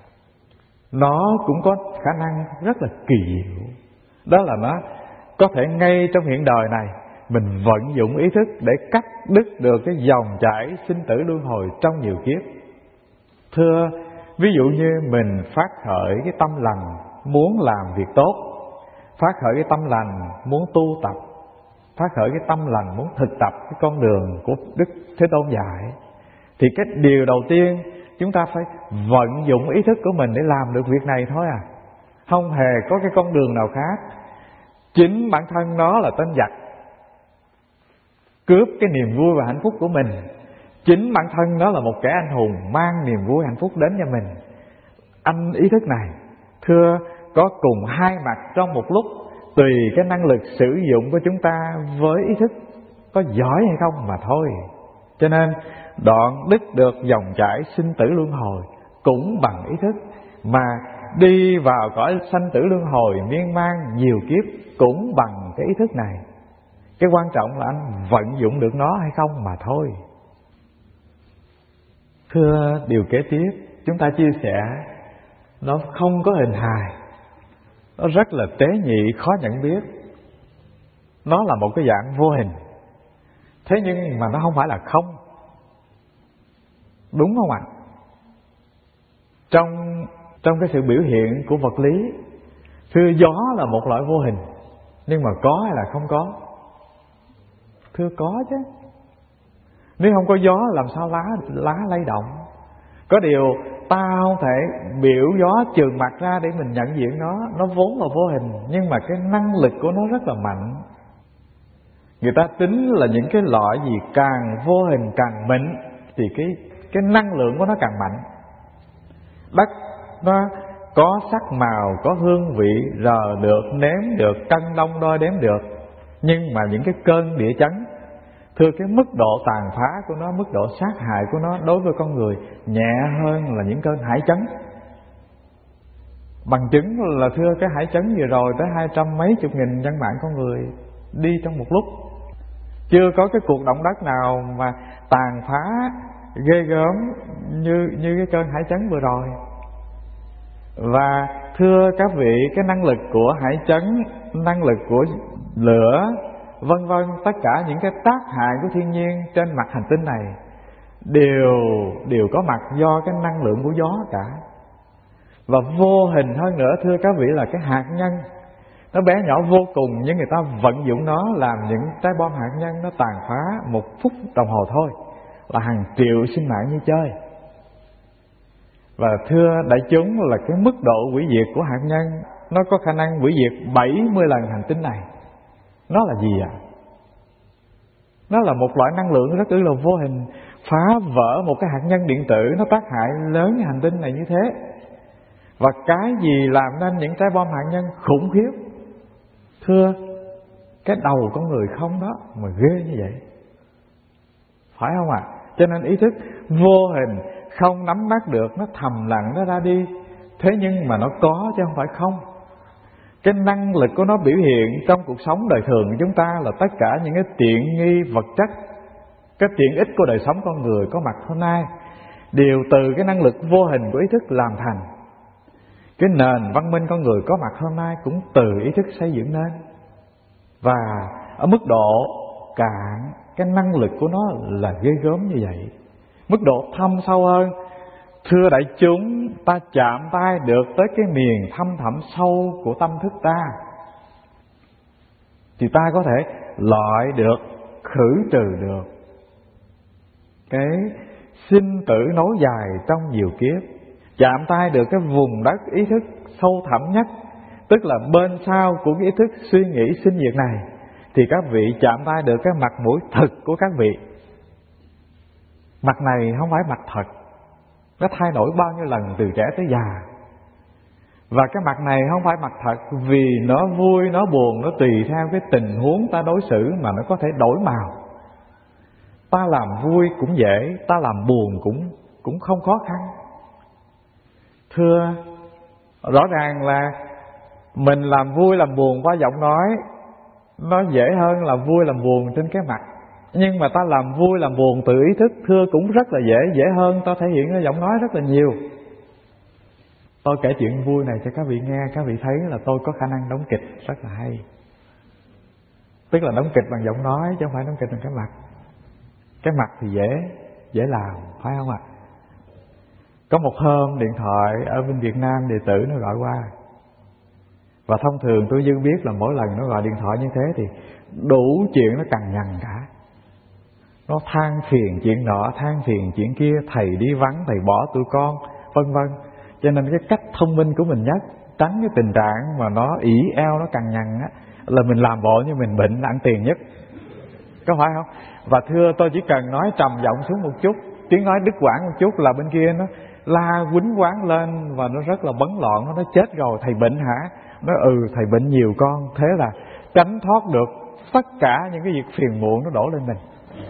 nó cũng có khả năng rất là kỳ diệu. Đó là nó có thể ngay trong hiện đời này mình vận dụng ý thức để cắt đứt được cái dòng chảy sinh tử luân hồi trong nhiều kiếp. Thưa, ví dụ như mình phát khởi cái tâm lành muốn làm việc tốt, phát khởi cái tâm lành muốn tu tập, phát khởi cái tâm lành muốn thực tập cái con đường của Đức Thế Tôn dạy, thì cái điều đầu tiên chúng ta phải vận dụng ý thức của mình để làm được việc này thôi à. Không hề có cái con đường nào khác. Chính bản thân nó là tên giặc cướp cái niềm vui và hạnh phúc của mình. Chính bản thân nó là một kẻ anh hùng mang niềm vui hạnh phúc đến cho mình. Anh ý thức này, thưa, có cùng hai mặt trong một lúc, tùy cái năng lực sử dụng của chúng ta với ý thức có giỏi hay không mà thôi. Cho nên đoạn đứt được dòng chảy sinh tử luân hồi cũng bằng ý thức, mà đi vào cõi sanh tử luân hồi miên man nhiều kiếp cũng bằng cái ý thức này. Cái quan trọng là anh vận dụng được nó hay không mà thôi. Thưa, điều kế tiếp chúng ta chia sẻ nó không có hình hài, nó rất là tế nhị, khó nhận biết. Nó là một cái dạng vô hình, thế nhưng mà nó không phải là không. Đúng không ạ? Trong cái sự biểu hiện của vật lý, thưa, gió là một loại vô hình, nhưng mà có hay là không có? Thưa, có chứ. Nếu không có gió làm sao lá lay động? Có điều ta không thể biểu gió trườn mặt ra để mình nhận diện nó vốn là vô hình, nhưng mà cái năng lực của nó rất là mạnh. Người ta tính là những cái loại gì càng vô hình càng mịn thì cái năng lượng của nó càng mạnh. Đất nó có sắc màu, có hương vị, rờ được, nếm được, cân đong đo đếm được. Nhưng mà những cái cơn địa chấn, thưa, cái mức độ tàn phá của nó, mức độ sát hại của nó đối với con người nhẹ hơn là những cơn hải chấn. Bằng chứng là thưa, cái hải chấn vừa rồi tới 200 mấy chục nghìn nhân mạng con người đi trong một lúc. Chưa có cái cuộc động đất nào mà tàn phá ghê gớm như cái cơn hải chấn vừa rồi. Và thưa các vị, cái năng lực của hải chấn, năng lực của lửa, vân vân, tất cả những cái tác hại của thiên nhiên trên mặt hành tinh này đều có mặt do cái năng lượng của gió cả. Và vô hình hơn nữa thưa các vị là cái hạt nhân, nó bé nhỏ vô cùng, nhưng người ta vận dụng nó làm những trái bom hạt nhân, nó tàn phá một phút đồng hồ thôi là hàng triệu sinh mạng như chơi. Và thưa đại chúng là cái mức độ hủy diệt của hạt nhân, nó có khả năng hủy diệt 70 lần hành tinh này. Nó là gì ạ? Nó là một loại năng lượng rất là vô hình, phá vỡ một cái hạt nhân điện tử, nó tác hại lớn như hành tinh này như thế. Và cái gì làm nên những trái bom hạt nhân khủng khiếp? Thưa, cái đầu con người không đó mà ghê như vậy, phải không ạ? Cho nên ý thức vô hình không nắm bắt được, nó thầm lặng nó ra đi. Thế nhưng mà nó có chứ không phải không. Cái năng lực của nó biểu hiện trong cuộc sống đời thường của chúng ta là tất cả những cái tiện nghi vật chất, cái tiện ích của đời sống con người có mặt hôm nay đều từ cái năng lực vô hình của ý thức làm thành. Cái nền văn minh con người có mặt hôm nay cũng từ ý thức xây dựng nên. Và ở mức độ cạn, cái năng lực của nó là ghê gớm như vậy. Mức độ thâm sâu hơn, thưa đại chúng, ta chạm tay được tới cái miền thâm thẳm sâu của tâm thức ta, thì ta có thể loại được, khử trừ được cái sinh tử nối dài trong nhiều kiếp. Chạm tay được cái vùng đất ý thức sâu thẳm nhất, tức là bên sau của cái ý thức suy nghĩ sinh diệt này, thì các vị chạm tay được cái mặt mũi thực của các vị. Mặt này không phải mặt thật, nó thay đổi bao nhiêu lần từ trẻ tới già. Và cái mặt này không phải mặt thật, vì nó vui, nó buồn, nó tùy theo cái tình huống ta đối xử mà nó có thể đổi màu. Ta làm vui cũng dễ, ta làm buồn cũng không khó khăn. Thưa, rõ ràng là mình làm vui làm buồn qua giọng nói nó dễ hơn là vui làm buồn trên cái mặt. Nhưng mà ta làm vui làm buồn từ ý thức, thưa, cũng rất là dễ hơn ta thể hiện ở giọng nói rất là nhiều. Tôi kể chuyện vui này cho các vị nghe, các vị thấy là tôi có khả năng đóng kịch rất là hay. Tức là đóng kịch bằng giọng nói chứ không phải đóng kịch bằng cái mặt. Cái mặt thì dễ làm, phải không ạ? Có một hôm điện thoại ở bên Việt Nam đệ tử nó gọi qua. Và thông thường tôi dư biết là mỗi lần nó gọi điện thoại như thế thì đủ chuyện nó cằn nhằn cả. Nó than phiền chuyện nọ, than phiền chuyện kia, thầy đi vắng, thầy bỏ tụi con, vân vân. Cho nên cái cách thông minh của mình nhất, tránh cái tình trạng mà nó ỷ eo, nó cằn nhằn á, là mình làm bộ như mình bệnh ăn tiền nhất. Có phải không? Và thưa, tôi chỉ cần nói trầm giọng xuống một chút, tiếng nói đứt quãng một chút là bên kia nó la quýnh quán lên và nó rất là bấn loạn. Nó nói chết rồi, thầy bệnh hả? Nó thầy bệnh nhiều con. Thế là tránh thoát được tất cả những cái việc phiền muộn nó đổ lên mình.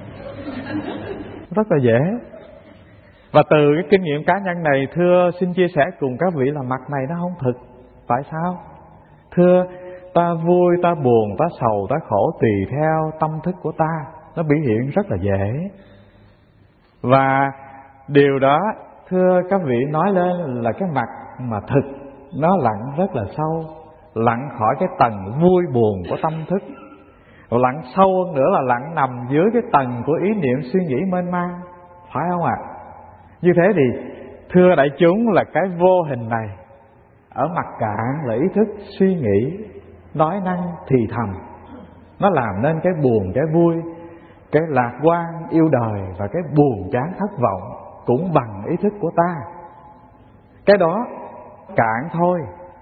Rất là dễ. Và từ cái kinh nghiệm cá nhân này, thưa, xin chia sẻ cùng các vị là mặt này nó không thực. Tại sao? Thưa, ta vui, ta buồn, ta sầu, ta khổ tùy theo tâm thức của ta, nó biểu hiện rất là dễ. Và điều đó, thưa các vị, nói lên là cái mặt mà thực nó lặn rất là sâu, lặn khỏi cái tầng vui buồn của tâm thức. Lặn sâu hơn nữa là lặn nằm dưới cái tầng của ý niệm suy nghĩ mênh mang, phải không ạ? Như thế thì thưa đại chúng là cái vô hình này, ở mặt cạn là ý thức suy nghĩ, nói năng thì thầm, nó làm nên cái buồn, cái vui, cái lạc quan yêu đời và cái buồn chán thất vọng cũng bằng ý thức của ta. Cái đó cạn thôi,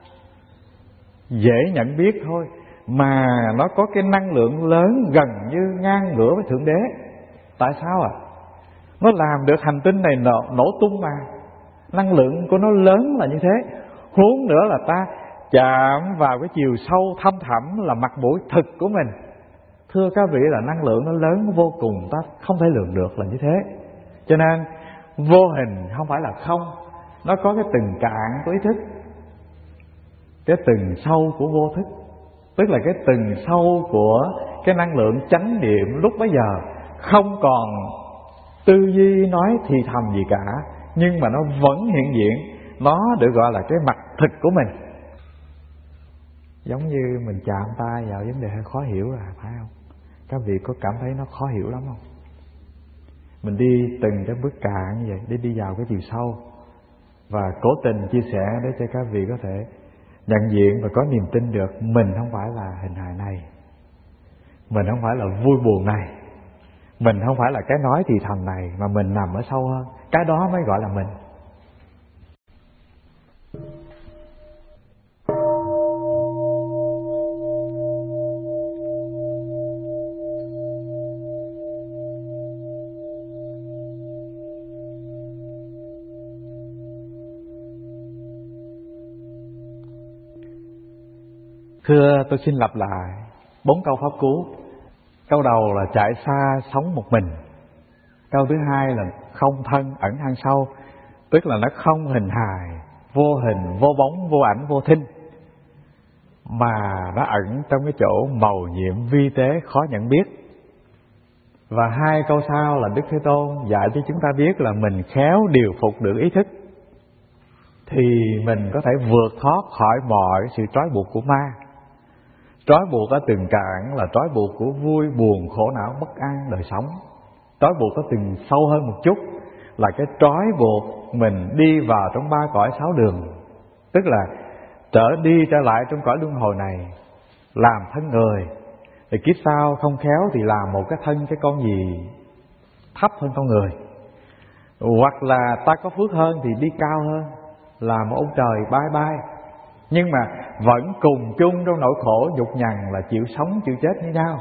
dễ nhận biết thôi, mà nó có cái năng lượng lớn gần như ngang ngửa với Thượng Đế. Tại sao ạ? Nó làm được hành tinh này nổ tung mà. Năng lượng của nó lớn là như thế. Huống nữa là ta chạm vào cái chiều sâu thâm thẳm là mặt mũi thực của mình. Thưa các vị là năng lượng nó lớn vô cùng, ta không thể lường được là như thế. Cho nên vô hình không phải là không, nó có cái từng cạn của ý thức, cái từng sâu của vô thức. Tức là cái từng sâu của cái năng lượng chánh niệm lúc bấy giờ không còn tư duy nói thì thầm gì cả, nhưng mà nó vẫn hiện diện. Nó được gọi là cái mặt thực của mình. Giống như mình chạm tay vào vấn đề hơi khó hiểu là phải không? Các vị có cảm thấy nó khó hiểu lắm không? Mình đi từng cái bước cạn như vậy để đi vào cái chiều sâu, và cố tình chia sẻ để cho các vị có thể nhận diện và có niềm tin được mình không phải là hình hài này, mình không phải là vui buồn này, mình không phải là cái nói thì thầm này, mà mình nằm ở sâu hơn. Cái đó mới gọi là mình. Thưa, tôi xin lặp lại 4 câu pháp cú. Câu đầu là chạy xa sống một mình. Câu thứ hai là không thân ẩn hang sâu, tức là nó không hình hài, vô hình, vô bóng, vô ảnh, vô thinh, mà nó ẩn trong cái chỗ màu nhiệm vi tế khó nhận biết. Và 2 câu sau là Đức Thế Tôn dạy cho chúng ta biết là mình khéo điều phục được ý thức thì mình có thể vượt thoát khỏi mọi sự trói buộc của ma. Trói buộc ở từng cạn là trói buộc của vui, buồn, khổ não, bất an đời sống. Trói buộc có từng sâu hơn một chút là cái trói buộc mình đi vào trong 3 cõi 6 đường, tức là trở lại trong cõi luân hồi này làm thân người, thì kiếp sau không khéo thì làm một cái thân cái con gì thấp hơn con người, hoặc là ta có phước hơn thì đi cao hơn, là một ông trời bay bay, nhưng mà vẫn cùng chung trong nỗi khổ nhục nhằn là chịu sống chịu chết như nhau.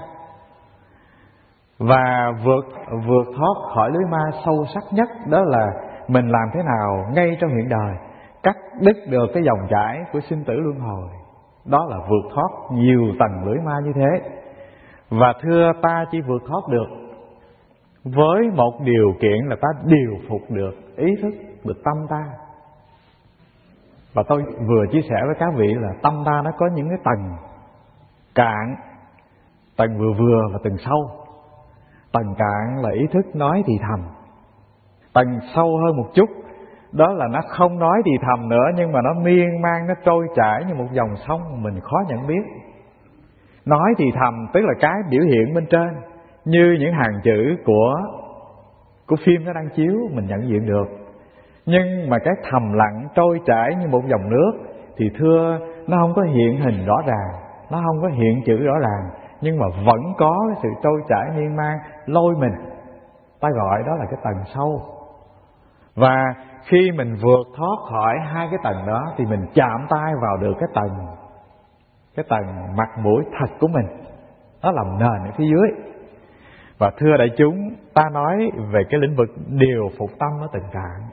Và vượt thoát khỏi lưới ma sâu sắc nhất đó là mình làm thế nào ngay trong hiện đời cắt đứt được cái dòng chảy của sinh tử luân hồi. Đó là vượt thoát nhiều tầng lưới ma như thế. Và thưa, ta chỉ vượt thoát được với một điều kiện là ta điều phục được ý thức, được tâm ta. Và tôi vừa chia sẻ với các vị là tâm ta nó có những cái tầng cạn, tầng vừa và tầng sâu. Tầng cạn là ý thức nói thì thầm. Tầng sâu hơn một chút đó là nó không nói thì thầm nữa, nhưng mà nó miên man, nó trôi chảy như một dòng sông mình khó nhận biết. Nói thì thầm tức là cái biểu hiện bên trên, như những hàng chữ của phim nó đang chiếu mình nhận diện được. Nhưng mà cái thầm lặng trôi chảy như một dòng nước thì thưa, nó không có hiện hình rõ ràng, nó không có hiện chữ rõ ràng, nhưng mà vẫn có cái sự trôi chảy miên man lôi mình. Ta gọi đó là cái tầng sâu. Và khi mình vượt thoát khỏi 2 cái tầng đó thì mình chạm tay vào được cái tầng mặt mũi thật của mình, nó làm nền ở phía dưới. Và thưa đại chúng, ta nói về cái lĩnh vực điều phục tâm ở từng cạn.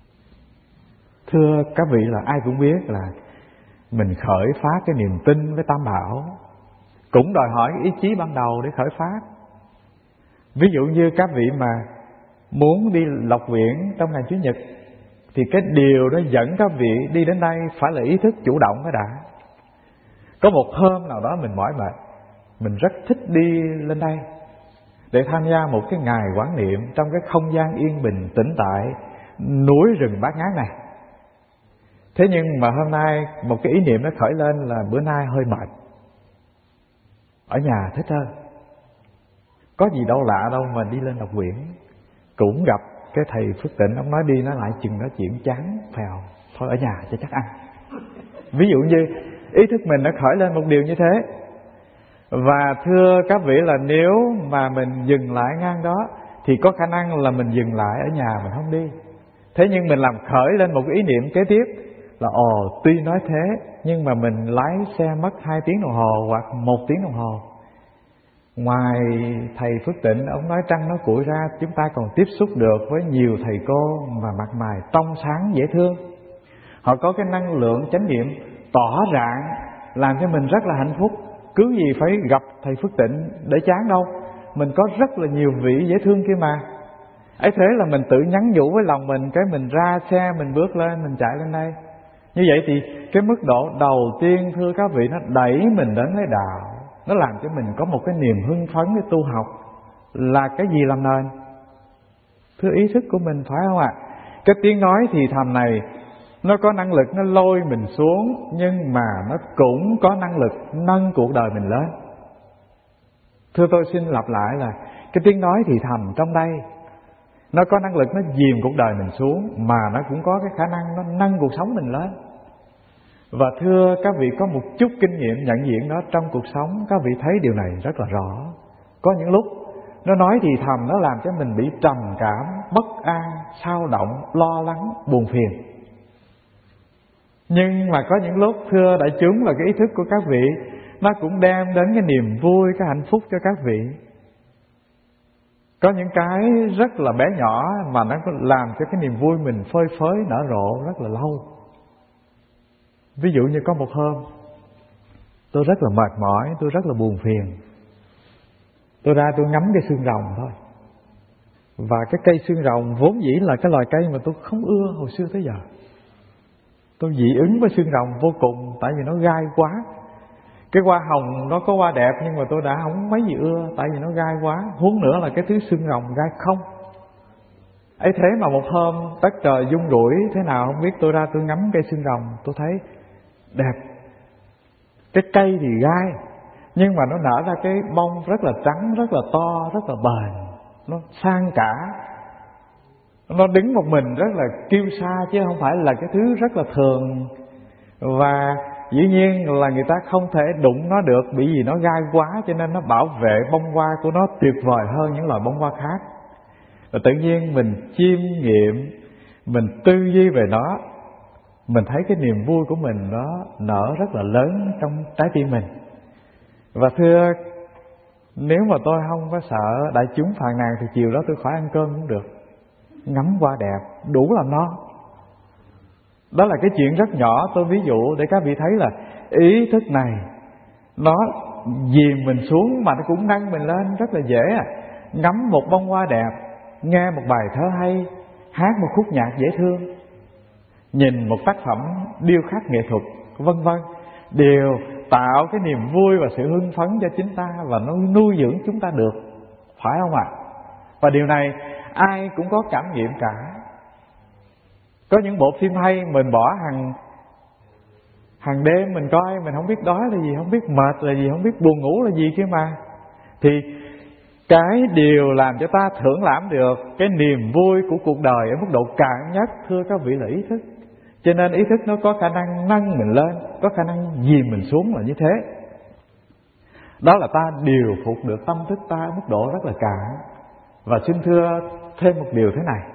Thưa các vị, là ai cũng biết là mình khởi phát cái niềm tin với Tam Bảo cũng đòi hỏi ý chí ban đầu để khởi phát. Ví dụ như các vị mà muốn đi Lộc Viễn trong ngày Chủ nhật thì cái điều đó dẫn các vị đi đến đây phải là ý thức chủ động cái đã. Có một hôm nào đó mình mỏi mệt, mình rất thích đi lên đây để tham gia một cái ngày quán niệm trong cái không gian yên bình tĩnh tại núi rừng Bát Ngát này. Thế nhưng mà hôm nay một cái ý niệm nó khởi lên là bữa nay hơi mệt, ở nhà thích hơn. Có gì đâu lạ đâu mà đi lên Lộc Viễn. Cũng gặp cái thầy Phước Tịnh, ông nói đi nói lại chừng nói chuyện chán phèo, thôi ở nhà cho chắc ăn. Ví dụ như ý thức mình đã khởi lên một điều như thế. Và thưa các vị là nếu mà mình dừng lại ngang đó thì có khả năng là mình dừng lại ở nhà, mình không đi. Thế nhưng mình làm khởi lên một ý niệm kế tiếp là tuy nói thế nhưng mà mình lái xe mất 2 tiếng đồng hồ hoặc 1 tiếng đồng hồ. Ngoài thầy Phước Tịnh, ông nói trăng nói cuội ra, chúng ta còn tiếp xúc được với nhiều thầy cô mà mặt mày trong sáng dễ thương. Họ có cái năng lượng chánh niệm tỏ rạng làm cho mình rất là hạnh phúc. Cứ gì phải gặp thầy Phước Tịnh để chán đâu, mình có rất là nhiều vị dễ thương kia mà. Ấy thế là mình tự nhắn nhủ với lòng mình, cái mình ra xe, mình bước lên, mình chạy lên đây. Như vậy thì cái mức độ đầu tiên thưa các vị, nó đẩy mình đến với đạo, nó làm cho mình có một cái niềm hưng phấn để tu học. Là cái gì làm nền? Thưa, ý thức của mình, phải không ạ? Cái tiếng nói thì thầm này nó có năng lực nó lôi mình xuống, nhưng mà nó cũng có năng lực nâng cuộc đời mình lên. Thưa, tôi xin lặp lại là cái tiếng nói thì thầm trong đây nó có năng lực nó dìm cuộc đời mình xuống, mà nó cũng có cái khả năng nó nâng cuộc sống mình lên. Và thưa các vị, có một chút kinh nghiệm nhận diện đó trong cuộc sống, các vị thấy điều này rất là rõ. Có những lúc nó nói thì thầm, nó làm cho mình bị trầm cảm, bất an, xao động, lo lắng, buồn phiền. Nhưng mà có những lúc thưa đại chúng là cái ý thức của các vị nó cũng đem đến cái niềm vui, cái hạnh phúc cho các vị. Có những cái rất là bé nhỏ mà nó làm cho cái niềm vui mình phơi phới nở rộ rất là lâu. Ví dụ như có một hôm tôi rất là mệt mỏi, tôi rất là buồn phiền, tôi ra tôi ngắm cây xương rồng thôi. Và cái cây xương rồng vốn dĩ là cái loài cây mà tôi không ưa hồi xưa tới giờ. Tôi dị ứng với xương rồng vô cùng, tại vì nó gai quá. Cái hoa hồng nó có hoa đẹp nhưng mà tôi đã không mấy gì ưa, tại vì nó gai quá. Huống nữa là cái thứ xương rồng gai không. Ấy thế mà một hôm đất trời rung rủi thế nào không biết, tôi ra tôi ngắm cây xương rồng, tôi thấy đẹp. Cái cây thì gai, nhưng mà nó nở ra cái bông rất là trắng, rất là to, rất là bền. Nó sang cả, nó đứng một mình rất là kiêu sa, chứ không phải là cái thứ rất là thường. Và dĩ nhiên là người ta không thể đụng nó được, bởi vì nó gai quá, cho nên nó bảo vệ bông hoa của nó tuyệt vời hơn những loài bông hoa khác. Và tự nhiên mình chiêm nghiệm, mình tư duy về nó, mình thấy cái niềm vui của mình nó nở rất là lớn trong trái tim mình. Và thưa, nếu mà tôi không có sợ đại chúng phàn nàn thì chiều đó tôi khỏi ăn cơm cũng được. Ngắm hoa đẹp đủ làm no. Đó là cái chuyện rất nhỏ, tôi ví dụ để các vị thấy là ý thức này nó dìm mình xuống mà nó cũng nâng mình lên rất là dễ à. Ngắm một bông hoa đẹp, nghe một bài thơ hay, hát một khúc nhạc dễ thương, nhìn một tác phẩm điêu khắc nghệ thuật, vân vân, đều tạo cái niềm vui và sự hưng phấn cho chính ta, và nó nuôi dưỡng chúng ta được, phải không ạ? Và điều này ai cũng có cảm nghiệm cả. Có những bộ phim hay mình bỏ hàng đêm mình coi, mình không biết đói là gì, không biết mệt là gì, không biết buồn ngủ là gì kia mà. Thì cái điều làm cho ta thưởng lãm được cái niềm vui của cuộc đời ở mức độ cạn nhất, thưa các vị, là ý thức. Cho nên ý thức nó có khả năng nâng mình lên, có khả năng dìm mình xuống là như thế. Đó là ta điều phục được tâm thức ta ở mức độ rất là cạn. Và xin thưa thêm một điều thế này,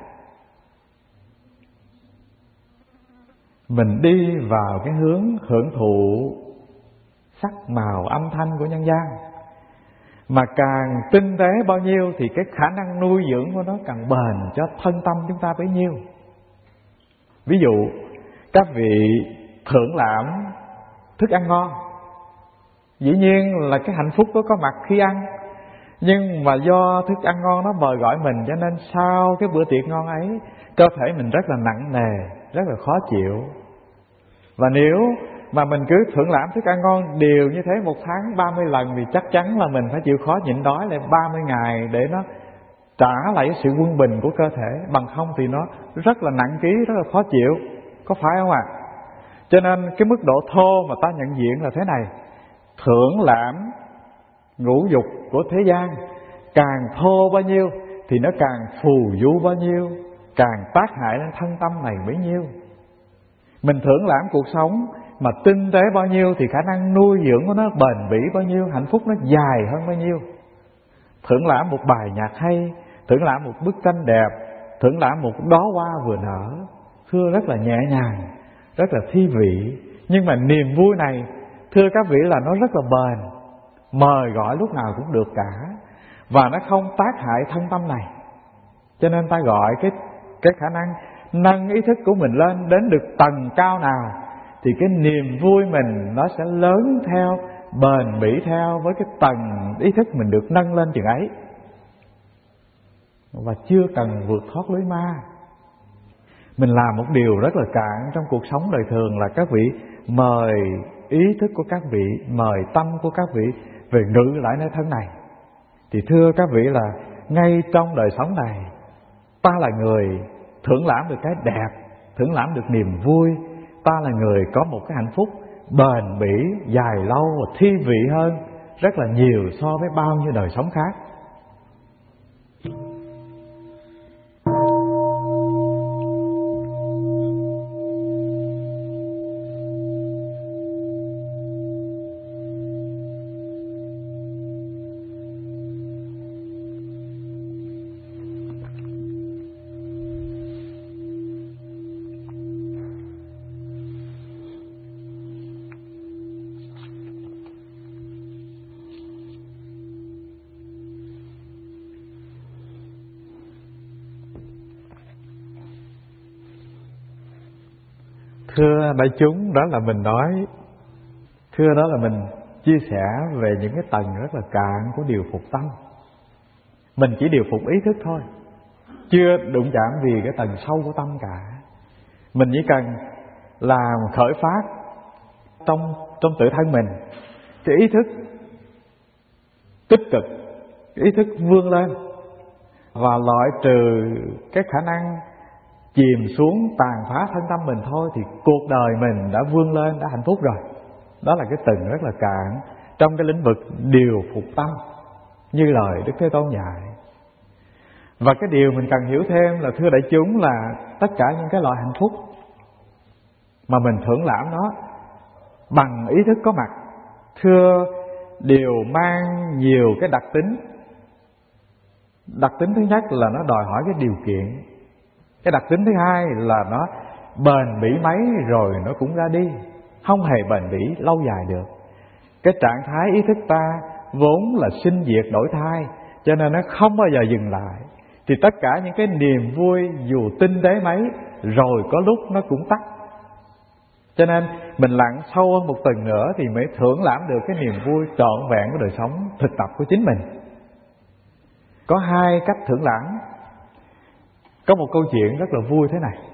mình đi vào cái hướng hưởng thụ sắc màu âm thanh của nhân gian, mà càng tinh tế bao nhiêu thì cái khả năng nuôi dưỡng của nó càng bền cho thân tâm chúng ta bấy nhiêu. Ví dụ các vị thưởng lãm thức ăn ngon, dĩ nhiên là cái hạnh phúc đó có mặt khi ăn, nhưng mà do thức ăn ngon nó mời gọi mình, cho nên sau cái bữa tiệc ngon ấy, cơ thể mình rất là nặng nề, rất là khó chịu. Và nếu mà mình cứ thưởng lãm thức ăn ngon đều như thế một tháng 30 lần thì chắc chắn là mình phải chịu khó nhịn đói lại 30 ngày để nó trả lại sự quân bình của cơ thể. Bằng không thì nó rất là nặng ký, rất là khó chịu, có phải không ạ? Cho nên cái mức độ thô mà ta nhận diện là thế này: thưởng lãm ngũ dục của thế gian càng thô bao nhiêu thì nó càng phù du bao nhiêu, càng tác hại lên thân tâm này bấy nhiêu. Mình thưởng lãm cuộc sống mà tinh tế bao nhiêu thì khả năng nuôi dưỡng của nó bền bỉ bao nhiêu, hạnh phúc nó dài hơn bao nhiêu. Thưởng lãm một bài nhạc hay, thưởng lãm một bức tranh đẹp, thưởng lãm một đóa hoa vừa nở, thưa rất là nhẹ nhàng, rất là thi vị. Nhưng mà niềm vui này, thưa các vị, là nó rất là bền, mời gọi lúc nào cũng được cả, và nó không tác hại thân tâm này. Cho nên ta gọi cái khả năng nâng ý thức của mình lên đến được tầng cao nào thì cái niềm vui mình nó sẽ lớn theo, bền bỉ theo với cái tầng ý thức mình được nâng lên chừng ấy. Và chưa cần vượt thoát lưới ma. Mình làm một điều rất là cạn trong cuộc sống đời thường là các vị mời ý thức của các vị, mời tâm của các vị về ngự lại nơi thân này. Thì thưa các vị là ngay trong đời sống này, ta là người thưởng lãm được cái đẹp, thưởng lãm được niềm vui. Ta là người có một cái hạnh phúc bền bỉ, dài lâu và thi vị hơn rất là nhiều so với bao nhiêu đời sống khác. Thưa đại chúng, đó là mình nói, thưa đó là mình chia sẻ về những cái tầng rất là cạn của điều phục tâm. Mình chỉ điều phục ý thức thôi, chưa đụng chạm vì cái tầng sâu của tâm cả. Mình chỉ cần làm khởi phát trong tự thân mình cái ý thức tích cực, cái ý thức vươn lên và loại trừ cái khả năng chìm xuống tàn phá thân tâm mình thôi, thì cuộc đời mình đã vươn lên, đã hạnh phúc rồi. Đó là cái tầng rất là cạn trong cái lĩnh vực điều phục tâm, như lời Đức Thế Tôn dạy. Và cái điều mình cần hiểu thêm là, thưa đại chúng, là tất cả những cái loại hạnh phúc mà mình thưởng lãm nó bằng ý thức có mặt, thưa, đều mang nhiều cái đặc tính. Đặc tính thứ nhất là nó đòi hỏi cái điều kiện. Cái đặc tính thứ hai là nó bền bỉ mấy rồi nó cũng ra đi, không hề bền bỉ lâu dài được. Cái trạng thái ý thức ta vốn là sinh diệt đổi thay, cho nên nó không bao giờ dừng lại. Thì tất cả những cái niềm vui dù tinh tế mấy, rồi có lúc nó cũng tắt. Cho nên mình lặn sâu hơn một tầng nữa thì mới thưởng lãm được cái niềm vui trọn vẹn của đời sống thực tập của chính mình. Có hai cách thưởng lãm. Có một câu chuyện rất là vui thế này.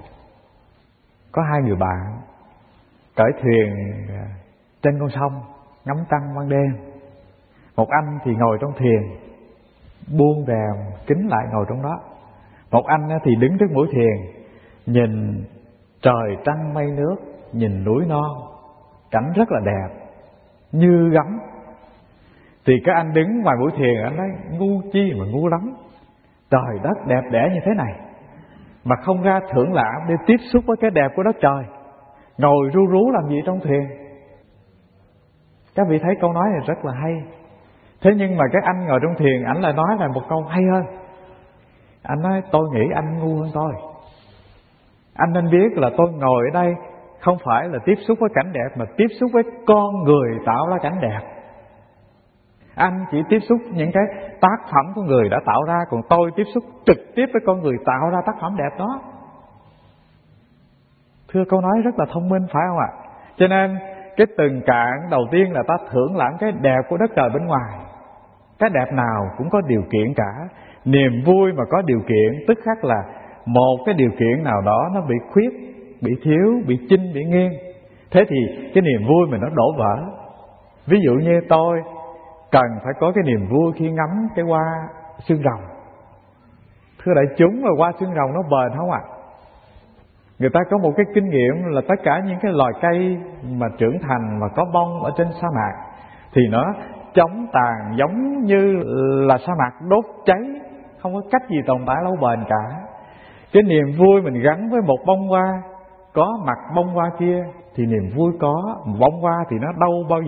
Có hai người bạn cởi thuyền trên con sông ngắm trăng ban đêm. Một anh thì ngồi trong thuyền, buông rèm kín lại ngồi trong đó. Một anh thì đứng trước mũi thuyền, nhìn trời trăng mây nước, nhìn núi non, cảnh rất là đẹp như gấm. Thì cái anh đứng ngoài mũi thuyền, anh nói ngu chi mà ngu lắm, trời đất đẹp đẽ như thế này mà không ra thưởng lãm để tiếp xúc với cái đẹp của đất trời, ngồi ru rú làm gì trong thuyền. Các vị thấy câu nói này rất là hay. Thế nhưng mà cái anh ngồi trong thuyền, ảnh lại nói là một câu hay hơn. Anh nói tôi nghĩ anh ngu hơn tôi. Anh nên biết là tôi ngồi ở đây không phải là tiếp xúc với cảnh đẹp, mà tiếp xúc với con người tạo ra cảnh đẹp. Anh chỉ tiếp xúc những cái tác phẩm của người đã tạo ra, còn tôi tiếp xúc trực tiếp với con người tạo ra tác phẩm đẹp đó. Thưa, câu nói rất là thông minh phải không ạ? Cho nên cái từng cạn đầu tiên là ta thưởng lãm cái đẹp của đất trời bên ngoài. Cái đẹp nào cũng có điều kiện cả. Niềm vui mà có điều kiện tức khắc là một cái điều kiện nào đó nó bị khuyết, bị thiếu, bị chinh, bị nghiêng. Thế thì cái niềm vui mình nó đổ vỡ. Ví dụ như tôi cần phải có cái niềm vui khi ngắm cái hoa xương rồng. Thưa đại chúng, là hoa xương rồng nó bền không ạ? Người ta có một cái kinh nghiệm là tất cả những cái loài cây mà trưởng thành mà có bông ở trên sa mạc thì nó chóng tàn giống như là sa mạc đốt cháy, không có cách gì tồn tại lâu bền cả. Cái niềm vui mình gắn với một bông hoa, có mặt bông hoa kia thì niềm vui có, bông hoa thì nó đâu bao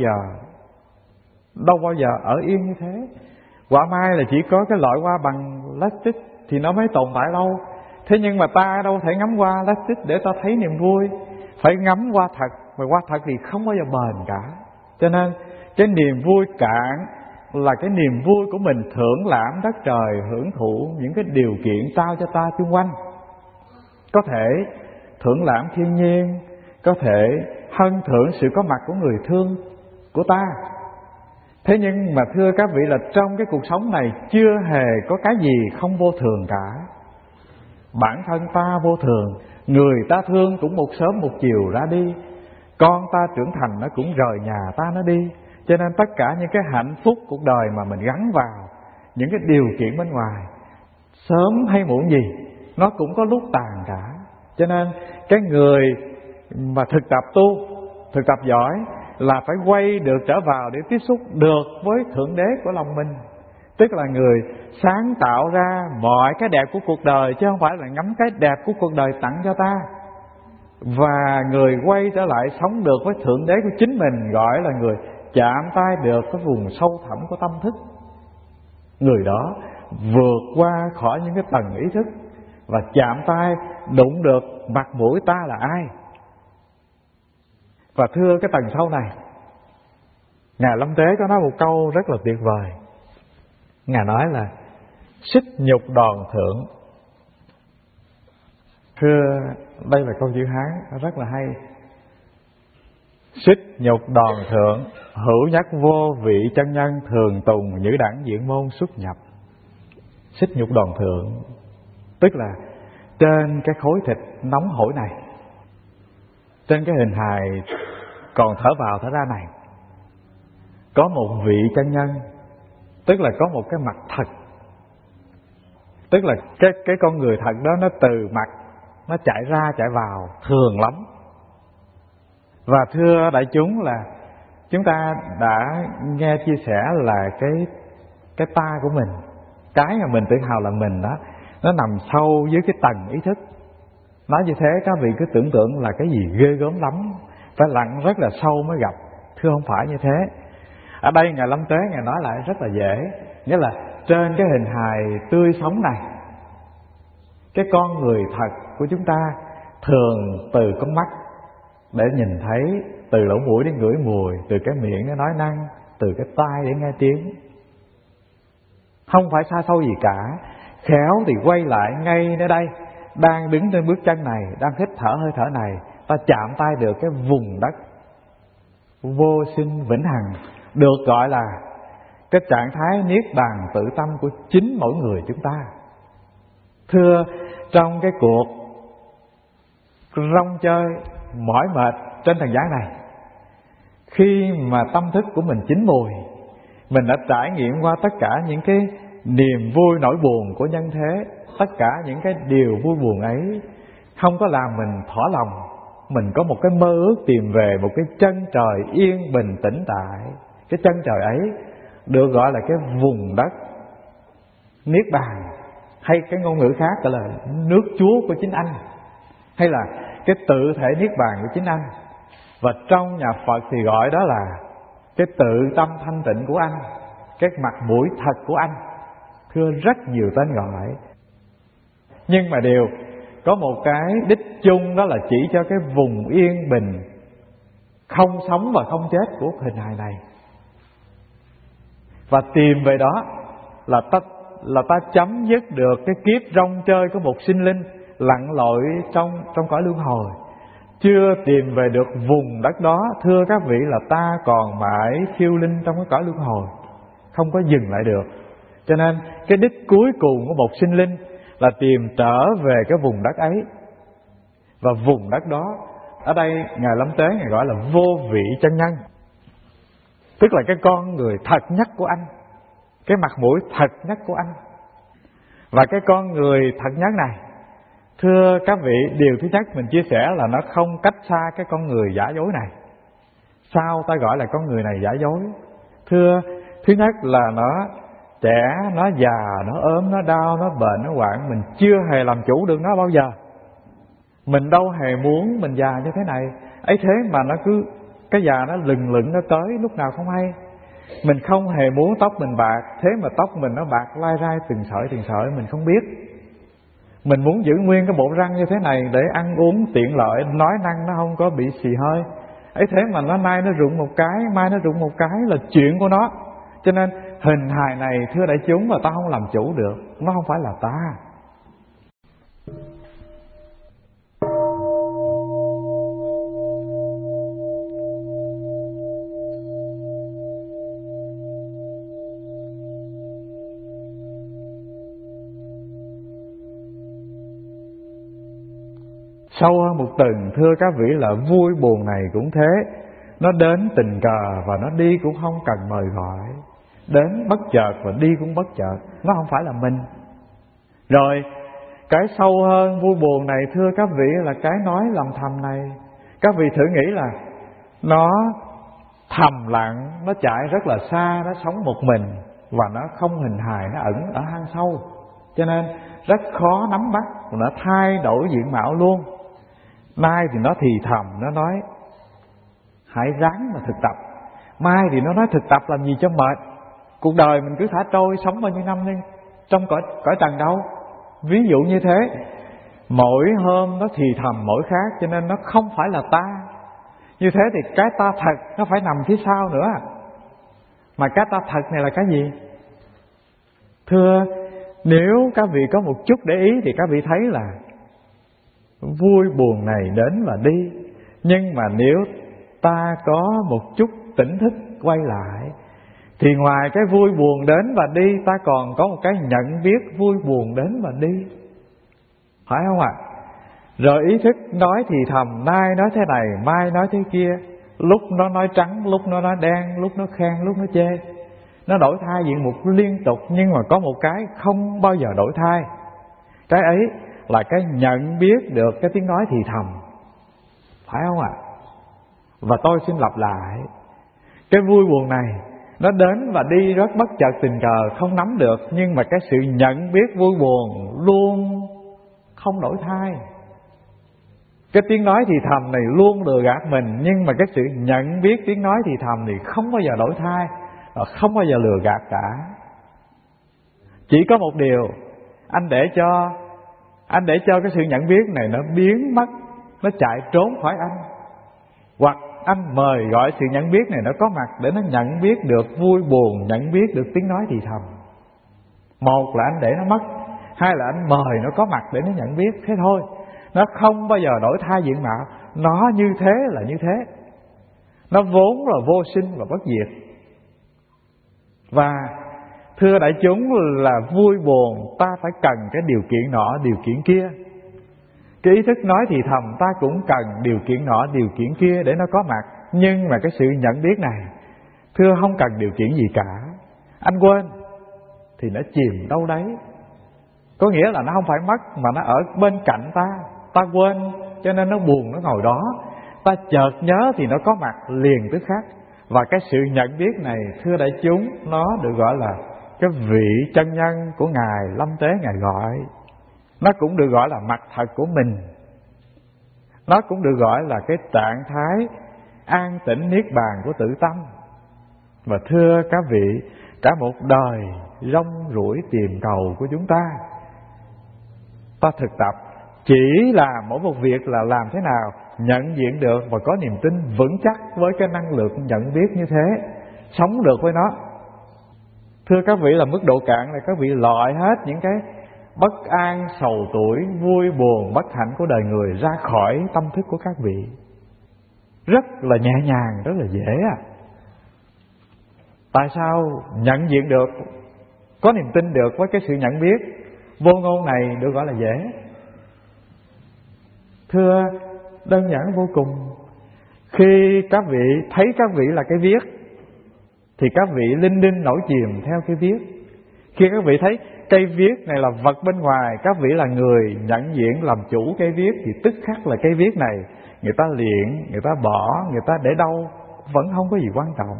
giờ ở yên như thế. Quả mai là chỉ có cái loại hoa bằng plastic thì nó mới tồn tại lâu. Thế nhưng mà ta đâu thể ngắm hoa plastic để ta thấy niềm vui, phải ngắm hoa thật, mà hoa thật thì không bao giờ bền cả. Cho nên cái niềm vui cạn là cái niềm vui của mình thưởng lãm đất trời, hưởng thụ những cái điều kiện trao cho ta xung quanh. Có thể thưởng lãm thiên nhiên, có thể hân thưởng sự có mặt của người thương của ta. Thế nhưng mà thưa các vị là trong cái cuộc sống này chưa hề có cái gì không vô thường cả. Bản thân ta vô thường, người ta thương cũng một sớm một chiều ra đi, con ta trưởng thành nó cũng rời nhà ta nó đi. Cho nên tất cả những cái hạnh phúc cuộc đời mà mình gắn vào những cái điều kiện bên ngoài, sớm hay muộn gì nó cũng có lúc tàn cả. Cho nên cái người mà thực tập tu, thực tập giỏi là phải quay được trở vào để tiếp xúc được với Thượng Đế của lòng mình. Tức là người sáng tạo ra mọi cái đẹp của cuộc đời, chứ không phải là ngắm cái đẹp của cuộc đời tặng cho ta. Và người quay trở lại sống được với Thượng Đế của chính mình, gọi là người chạm tay được cái vùng sâu thẳm của tâm thức. Người đó vượt qua khỏi những cái tầng ý thức và chạm tay đụng được mặt mũi ta là ai. Và thưa, cái tầng sau này, Ngài Lâm Tế có nói một câu rất là tuyệt vời. Ngài nói là xích nhục đòn thượng. Thưa, đây là câu chữ Hán rất là hay. Xích nhục đòn thượng, hữu nhất vô vị chân nhân, thường tùng nhữ đẳng diễn môn xuất nhập. Xích nhục đòn thượng tức là trên cái khối thịt nóng hổi này, trên cái hình hài còn thở vào thở ra này, có một vị chân nhân, tức là có một cái mặt thật, tức là cái con người thật đó nó từ mặt nó chạy ra chạy vào thường lắm. Và thưa đại chúng là chúng ta đã nghe chia sẻ là cái ta của mình, cái mà mình tự hào là mình đó, nó nằm sâu dưới cái tầng ý thức. Nói như thế các vị cứ tưởng tượng là cái gì ghê gớm lắm, phải lặn rất là sâu mới gặp. Thưa không phải như thế. Ở đây Ngài Lâm Tế Ngài nói lại rất là dễ, nghĩa là trên cái hình hài tươi sống này, cái con người thật của chúng ta thường từ con mắt để nhìn thấy, từ lỗ mũi để ngửi mùi, từ cái miệng để nói năng, từ cái tai để nghe tiếng. Không phải xa xôi gì cả. Khéo thì quay lại ngay nơi đây, đang đứng trên bước chân này, đang hít thở hơi thở này, ta chạm tay được cái vùng đất vô sinh vĩnh hằng, được gọi là cái trạng thái niết bàn tự tâm của chính mỗi người chúng ta. Thưa, trong cái cuộc rong chơi mỏi mệt trên trần gian này, khi mà tâm thức của mình chín mùi, mình đã trải nghiệm qua tất cả những cái niềm vui nỗi buồn của nhân thế, tất cả những cái điều vui buồn ấy không có làm mình thỏa lòng. Mình có một cái mơ ước tìm về một cái chân trời yên bình tĩnh tại. Cái chân trời ấy được gọi là cái vùng đất niết bàn, hay cái ngôn ngữ khác gọi là nước Chúa của chính anh, hay là cái tự thể niết bàn của chính anh. Và trong nhà Phật thì gọi đó là cái tự tâm thanh tịnh của anh, cái mặt mũi thật của anh. Thưa, rất nhiều tên gọi, nhưng mà đều có một cái đích chung, đó là chỉ cho cái vùng yên bình, không sống và không chết của hình hài này. Và tìm về đó là ta chấm dứt được cái kiếp rong chơi của một sinh linh lặn lội trong cõi luân hồi. Chưa tìm về được vùng đất đó, thưa các vị, là ta còn mãi phiêu linh trong cái cõi luân hồi, không có dừng lại được. Cho nên cái đích cuối cùng của một sinh linh là tìm trở về cái vùng đất ấy. Và vùng đất đó, ở đây Ngài Lâm Tế Ngài gọi là vô vị chân nhân, tức là cái con người thật nhất của anh, cái mặt mũi thật nhất của anh. Và cái con người thật nhất này, thưa các vị, điều thứ nhất mình chia sẻ là nó không cách xa cái con người giả dối này. Sao ta gọi là con người này giả dối? Thưa, thứ nhất là nó trẻ, nó già, nó ốm, nó đau, nó bệnh, nó hoạn, mình chưa hề làm chủ được nó bao giờ. Mình đâu hề muốn mình già như thế này. Ấy thế mà nó cứ, cái già nó lừng lững nó tới lúc nào không hay. Mình không hề muốn tóc mình bạc, thế mà tóc mình nó bạc lai rai từng sợi mình không biết. Mình muốn giữ nguyên cái bộ răng như thế này để ăn uống tiện lợi, nói năng nó không có bị xì hơi. Ấy thế mà nó nay nó rụng một cái, mai nó rụng một cái, là chuyện của nó. Cho nên hình hài này, thưa đại chúng, mà ta không làm chủ được, nó không phải là ta. Sâu hơn một tầng, thưa các vị, là vui buồn này cũng thế. Nó đến tình cờ và nó đi cũng không cần mời gọi. Đến bất chợt và đi cũng bất chợt, nó không phải là mình. Rồi cái sâu hơn vui buồn này, thưa các vị, là cái nói lầm thầm này. Các vị thử nghĩ là nó thầm lặng, nó chạy rất là xa, nó sống một mình, và nó không hình hài, nó ẩn ở hang sâu. Cho nên rất khó nắm bắt, nó thay đổi diện mạo luôn. Nay thì nó thì thầm, nó nói hãy ráng mà thực tập. Mai thì nó nói thực tập làm gì cho mệt, cuộc đời mình cứ thả trôi, sống bao nhiêu năm đi trong cõi trần đâu. Ví dụ như thế. Mỗi hôm nó thì thầm mỗi khác, cho nên nó không phải là ta. Như thế thì cái ta thật nó phải nằm phía sau nữa. Mà cái ta thật này là cái gì? Thưa, nếu các vị có một chút để ý thì các vị thấy là vui buồn này đến và đi. Nhưng mà nếu ta có một chút tỉnh thức quay lại, thì ngoài cái vui buồn đến và đi, ta còn có một cái nhận biết vui buồn đến và đi. Phải không ạ? Rồi ý thức nói thì thầm, nay nói thế này, mai nói thế kia, lúc nó nói trắng, lúc nó nói đen, lúc nó khen, lúc nó chê. Nó đổi thay diện mục liên tục, nhưng mà có một cái không bao giờ đổi thay. Cái ấy là cái nhận biết được cái tiếng nói thì thầm. Phải không ạ? Và tôi xin lặp lại, cái vui buồn này nó đến và đi rất bất chợt tình cờ, không nắm được. Nhưng mà cái sự nhận biết vui buồn luôn không đổi thay. Cái tiếng nói thì thầm này luôn lừa gạt mình, nhưng mà cái sự nhận biết tiếng nói thì thầm thì không bao giờ đổi thay, không bao giờ lừa gạt cả. Chỉ có một điều, anh để cho cái sự nhận biết này nó biến mất, nó chạy trốn khỏi anh. Hoặc anh mời gọi sự nhận biết này nó có mặt để nó nhận biết được vui buồn, nhận biết được tiếng nói thì thầm. Một là anh để nó mất, hai là anh mời nó có mặt để nó nhận biết. Thế thôi, nó không bao giờ đổi thay diện mạo. Nó như thế là như thế, nó vốn là vô sinh và bất diệt. Và thưa đại chúng, là vui buồn ta phải cần cái điều kiện nọ, điều kiện kia. Cái ý thức nói thì thầm ta cũng cần điều kiện nọ, điều kiện kia để nó có mặt. Nhưng mà cái sự nhận biết này, thưa không cần điều kiện gì cả. Anh quên thì nó chìm đâu đấy. Có nghĩa là nó không phải mất, mà nó ở bên cạnh ta. Ta quên cho nên nó buồn, nó ngồi đó. Ta chợt nhớ thì nó có mặt liền tức khắc. Và cái sự nhận biết này, thưa đại chúng, nó được gọi là cái vị chân nhân của Ngài Lâm Tế Ngài gọi. Nó cũng được gọi là mặt thật của mình. Nó cũng được gọi là cái trạng thái an tĩnh niết bàn của tự tâm. Và thưa các vị, cả một đời rong ruổi tìm cầu của chúng ta thực tập chỉ là mỗi một việc là làm thế nào nhận diện được và có niềm tin vững chắc với cái năng lượng nhận biết như thế, sống được với nó. Thưa các vị, là mức độ cạn là các vị loại hết những cái bất an, sầu tuổi, vui buồn, bất hạnh của đời người ra khỏi tâm thức của các vị. Rất là nhẹ nhàng, rất là dễ à. Tại sao nhận diện được, có niềm tin được với cái sự nhận biết vô ngôn này được gọi là dễ? Thưa, đơn giản vô cùng. Khi các vị thấy các vị là cái viết, thì các vị linh đinh nổi chìm theo cái viết. Khi các vị thấy cây viết này là vật bên ngoài, các vị là người nhận diện làm chủ cây viết, thì tức khắc là cây viết này người ta luyện, người ta bỏ, người ta để đâu vẫn không có gì quan trọng.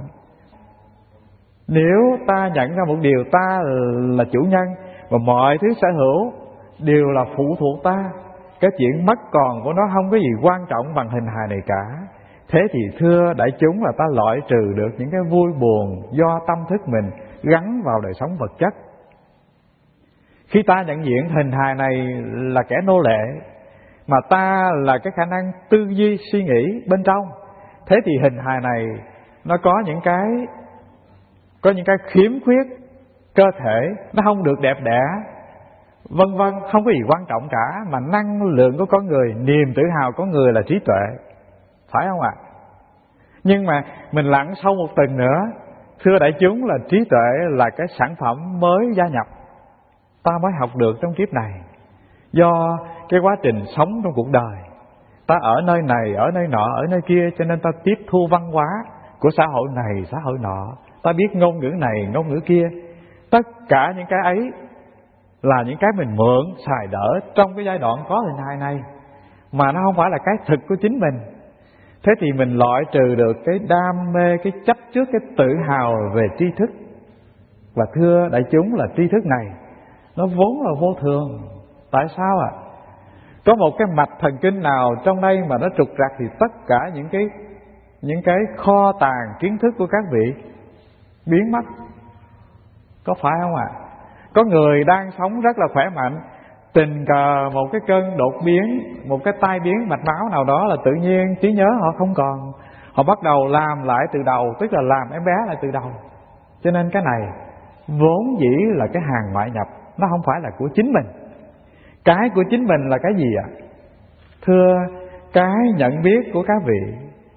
Nếu ta nhận ra một điều, ta là chủ nhân và mọi thứ sở hữu đều là phụ thuộc ta, cái chuyện mất còn của nó không có gì quan trọng bằng hình hài này cả. Thế thì thưa đại chúng, là ta loại trừ được những cái vui buồn do tâm thức mình gắn vào đời sống vật chất. Khi ta nhận diện hình hài này là kẻ nô lệ, mà ta là cái khả năng tư duy suy nghĩ bên trong, thế thì hình hài này nó có những cái khiếm khuyết cơ thể, nó không được đẹp đẽ, vân vân, không có gì quan trọng cả. Mà năng lượng của con người, niềm tự hào của người là trí tuệ, phải không ạ? Nhưng mà mình lặn sâu một tầng nữa, thưa đại chúng, là trí tuệ là cái sản phẩm mới gia nhập, ta mới học được trong kiếp này. Do cái quá trình sống trong cuộc đời, ta ở nơi này, ở nơi nọ, ở nơi kia, cho nên ta tiếp thu văn hóa của xã hội này, xã hội nọ. Ta biết ngôn ngữ này, ngôn ngữ kia. Tất cả những cái ấy là những cái mình mượn, xài đỡ trong cái giai đoạn có hình hài này, mà nó không phải là cái thực của chính mình. Thế thì mình loại trừ được cái đam mê, cái chấp trước, cái tự hào về tri thức. Và thưa đại chúng, là tri thức này nó vốn là vô thường. Tại sao ạ? Có một cái mạch thần kinh nào trong đây mà nó trục trặc thì tất cả những cái kho tàng kiến thức của các vị biến mất. Có phải không ạ? Có người đang sống rất là khỏe mạnh, tình cờ một cái cơn đột biến, một cái tai biến mạch máu nào đó là tự nhiên trí nhớ họ không còn. Họ bắt đầu làm lại từ đầu, tức là làm em bé lại từ đầu. Cho nên cái này vốn dĩ là cái hàng ngoại nhập, nó không phải là của chính mình. Cái của chính mình là cái gì ạ? Thưa, cái nhận biết của các vị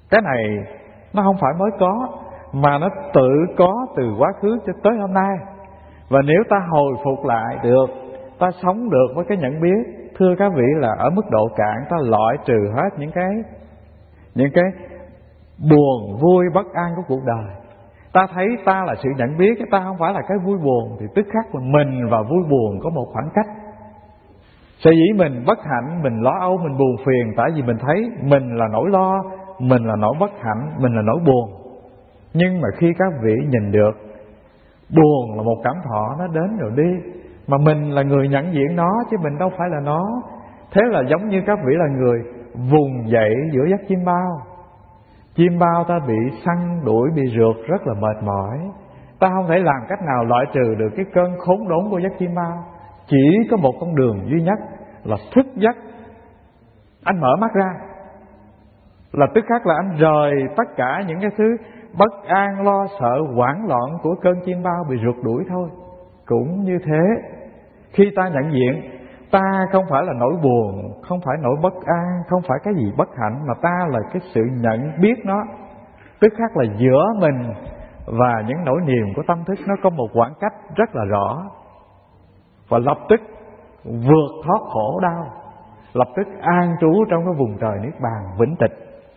Cái này nó không phải mới có, mà nó tự có từ quá khứ cho tới hôm nay. Và nếu ta hồi phục lại được, ta sống được với cái nhận biết, thưa các vị, là ở mức độ cạn ta loại trừ hết những cái buồn vui bất an của cuộc đời. Ta thấy ta là sự nhận biết, ta không phải là cái vui buồn, thì tức khắc là mình và vui buồn có một khoảng cách. Sở dĩ mình bất hạnh, mình lo âu, mình buồn phiền, tại vì mình thấy mình là nỗi lo, mình là nỗi bất hạnh, mình là nỗi buồn. Nhưng mà khi các vị nhìn được buồn là một cảm thọ, nó đến rồi đi, mà mình là người nhận diện nó chứ mình đâu phải là nó. Thế là giống như các vị là người vùng dậy giữa giấc chim bao. Chim bao ta bị săn đuổi, bị rượt rất là mệt mỏi. Ta không thể làm cách nào loại trừ được cái cơn khốn đốn của giấc chim bao. Chỉ có một con đường duy nhất là thức giấc. Anh mở mắt ra là tức khắc là anh rời tất cả những cái thứ bất an, lo sợ, hoảng loạn của cơn chim bao bị rượt đuổi thôi. Cũng như thế, khi ta nhận diện ta không phải là nỗi buồn, không phải nỗi bất an, không phải cái gì bất hạnh, mà ta là cái sự nhận biết nó, tức khắc là giữa mình và những nỗi niềm của tâm thức nó có một khoảng cách rất là rõ. Và lập tức vượt thoát khổ đau, lập tức an trú trong cái vùng trời niết bàn vĩnh tịch.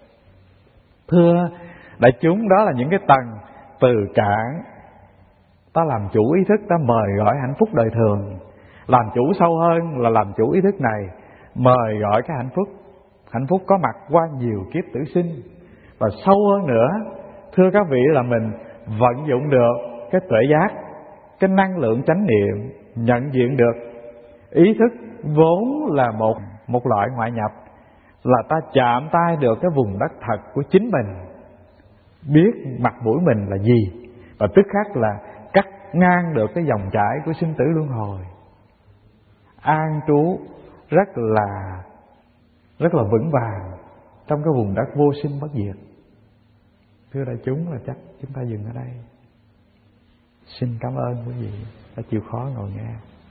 Thưa đại chúng, đó là những cái tầng từ cạn ta làm chủ ý thức, ta mời gọi hạnh phúc đời thường. Làm chủ sâu hơn là làm chủ ý thức này, mời gọi cái hạnh phúc. Hạnh phúc có mặt qua nhiều kiếp tử sinh. Và sâu hơn nữa, thưa các vị, là mình vận dụng được cái tuệ giác, cái năng lượng chánh niệm, nhận diện được ý thức vốn là một loại ngoại nhập, là ta chạm tay được cái vùng đất thật của chính mình, biết mặt mũi mình là gì, và tức khắc là cắt ngang được cái dòng chảy của sinh tử luân hồi, an trú rất là vững vàng trong cái vùng đất vô sinh bất diệt. Thưa đại chúng, là chắc chúng ta dừng ở đây. Xin cảm ơn quý vị đã chịu khó ngồi nghe.